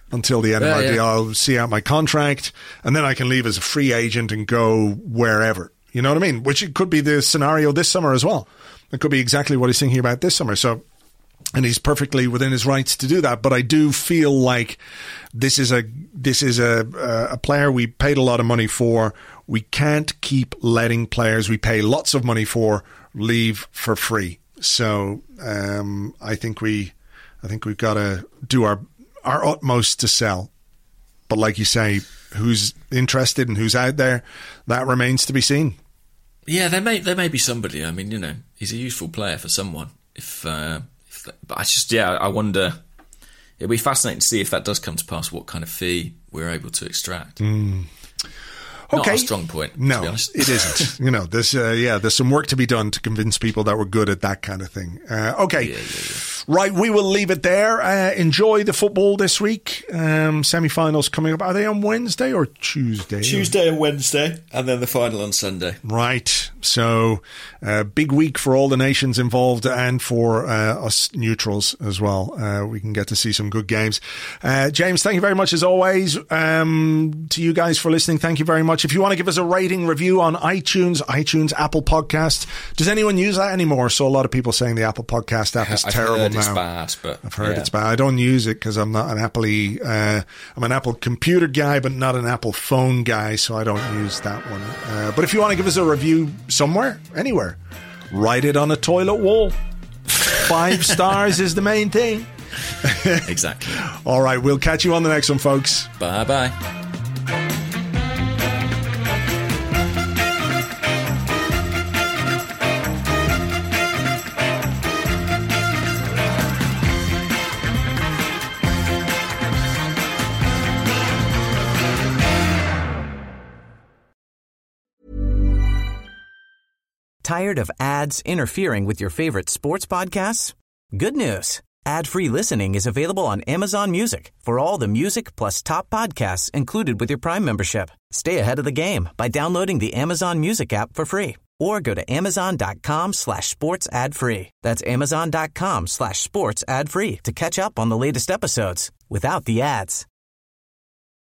until the end
yeah,
of my
yeah.
deal. I'll see out my contract, and then I can leave as a free agent and go wherever. You know what I mean? Which it could be the scenario this summer as well. It could be exactly what he's thinking about this summer. So, and he's perfectly within his rights to do that. But I do feel like this is a this is a a player we paid a lot of money for. We can't keep letting players we pay lots of money for leave for free. So um, I think we I think we've got to do our our utmost to sell. But like you say, who's interested and who's out there, that remains to be seen.
Yeah, there may there may be somebody. I mean, you know, he's a useful player for someone. If, uh, if that, but I just yeah, I wonder. It'll be fascinating to see if that does come to pass. What kind of fee we're able to extract.
Mm.
Not
Okay.
a strong point.
No,
to be honest.
it isn't. You know, there's uh, yeah, there's some work to be done to convince people that we're good at that kind of thing. Uh, okay,
Yeah, yeah, yeah.
right, we will leave it there. Uh, enjoy the football this week. Um, semi-finals coming up. Are they on Wednesday or Tuesday?
Tuesday and Wednesday, and then the final on Sunday.
Right. So, uh, big week for all the nations involved and for uh, us neutrals as well. Uh, we can get to see some good games. Uh, James, thank you very much as always. Um, to you guys for listening, thank you very much. If you want to give us a rating review on iTunes, iTunes, Apple Podcast, does anyone use that anymore? So a lot of people saying the Apple Podcast app is
I've
terrible
heard
now.
it's bad, but
I've heard
yeah.
it's bad. I don't use it because I'm not an Apple uh, I'm an Apple computer guy, but not an Apple phone guy, so I don't use that one. Uh, but if you want to give us a review somewhere, anywhere, write it on a toilet wall. Five stars is the main thing.
Exactly.
All right, we'll catch you on the next one, folks.
Bye bye.
Tired of ads interfering with your favorite sports podcasts? Good news. Ad-free listening is available on Amazon Music for all the music plus top podcasts included with your Prime membership. Stay ahead of the game by downloading the Amazon Music app for free or go to amazon.com slash sports ad free. That's amazon.com slash sports ad free to catch up on the latest episodes without the ads.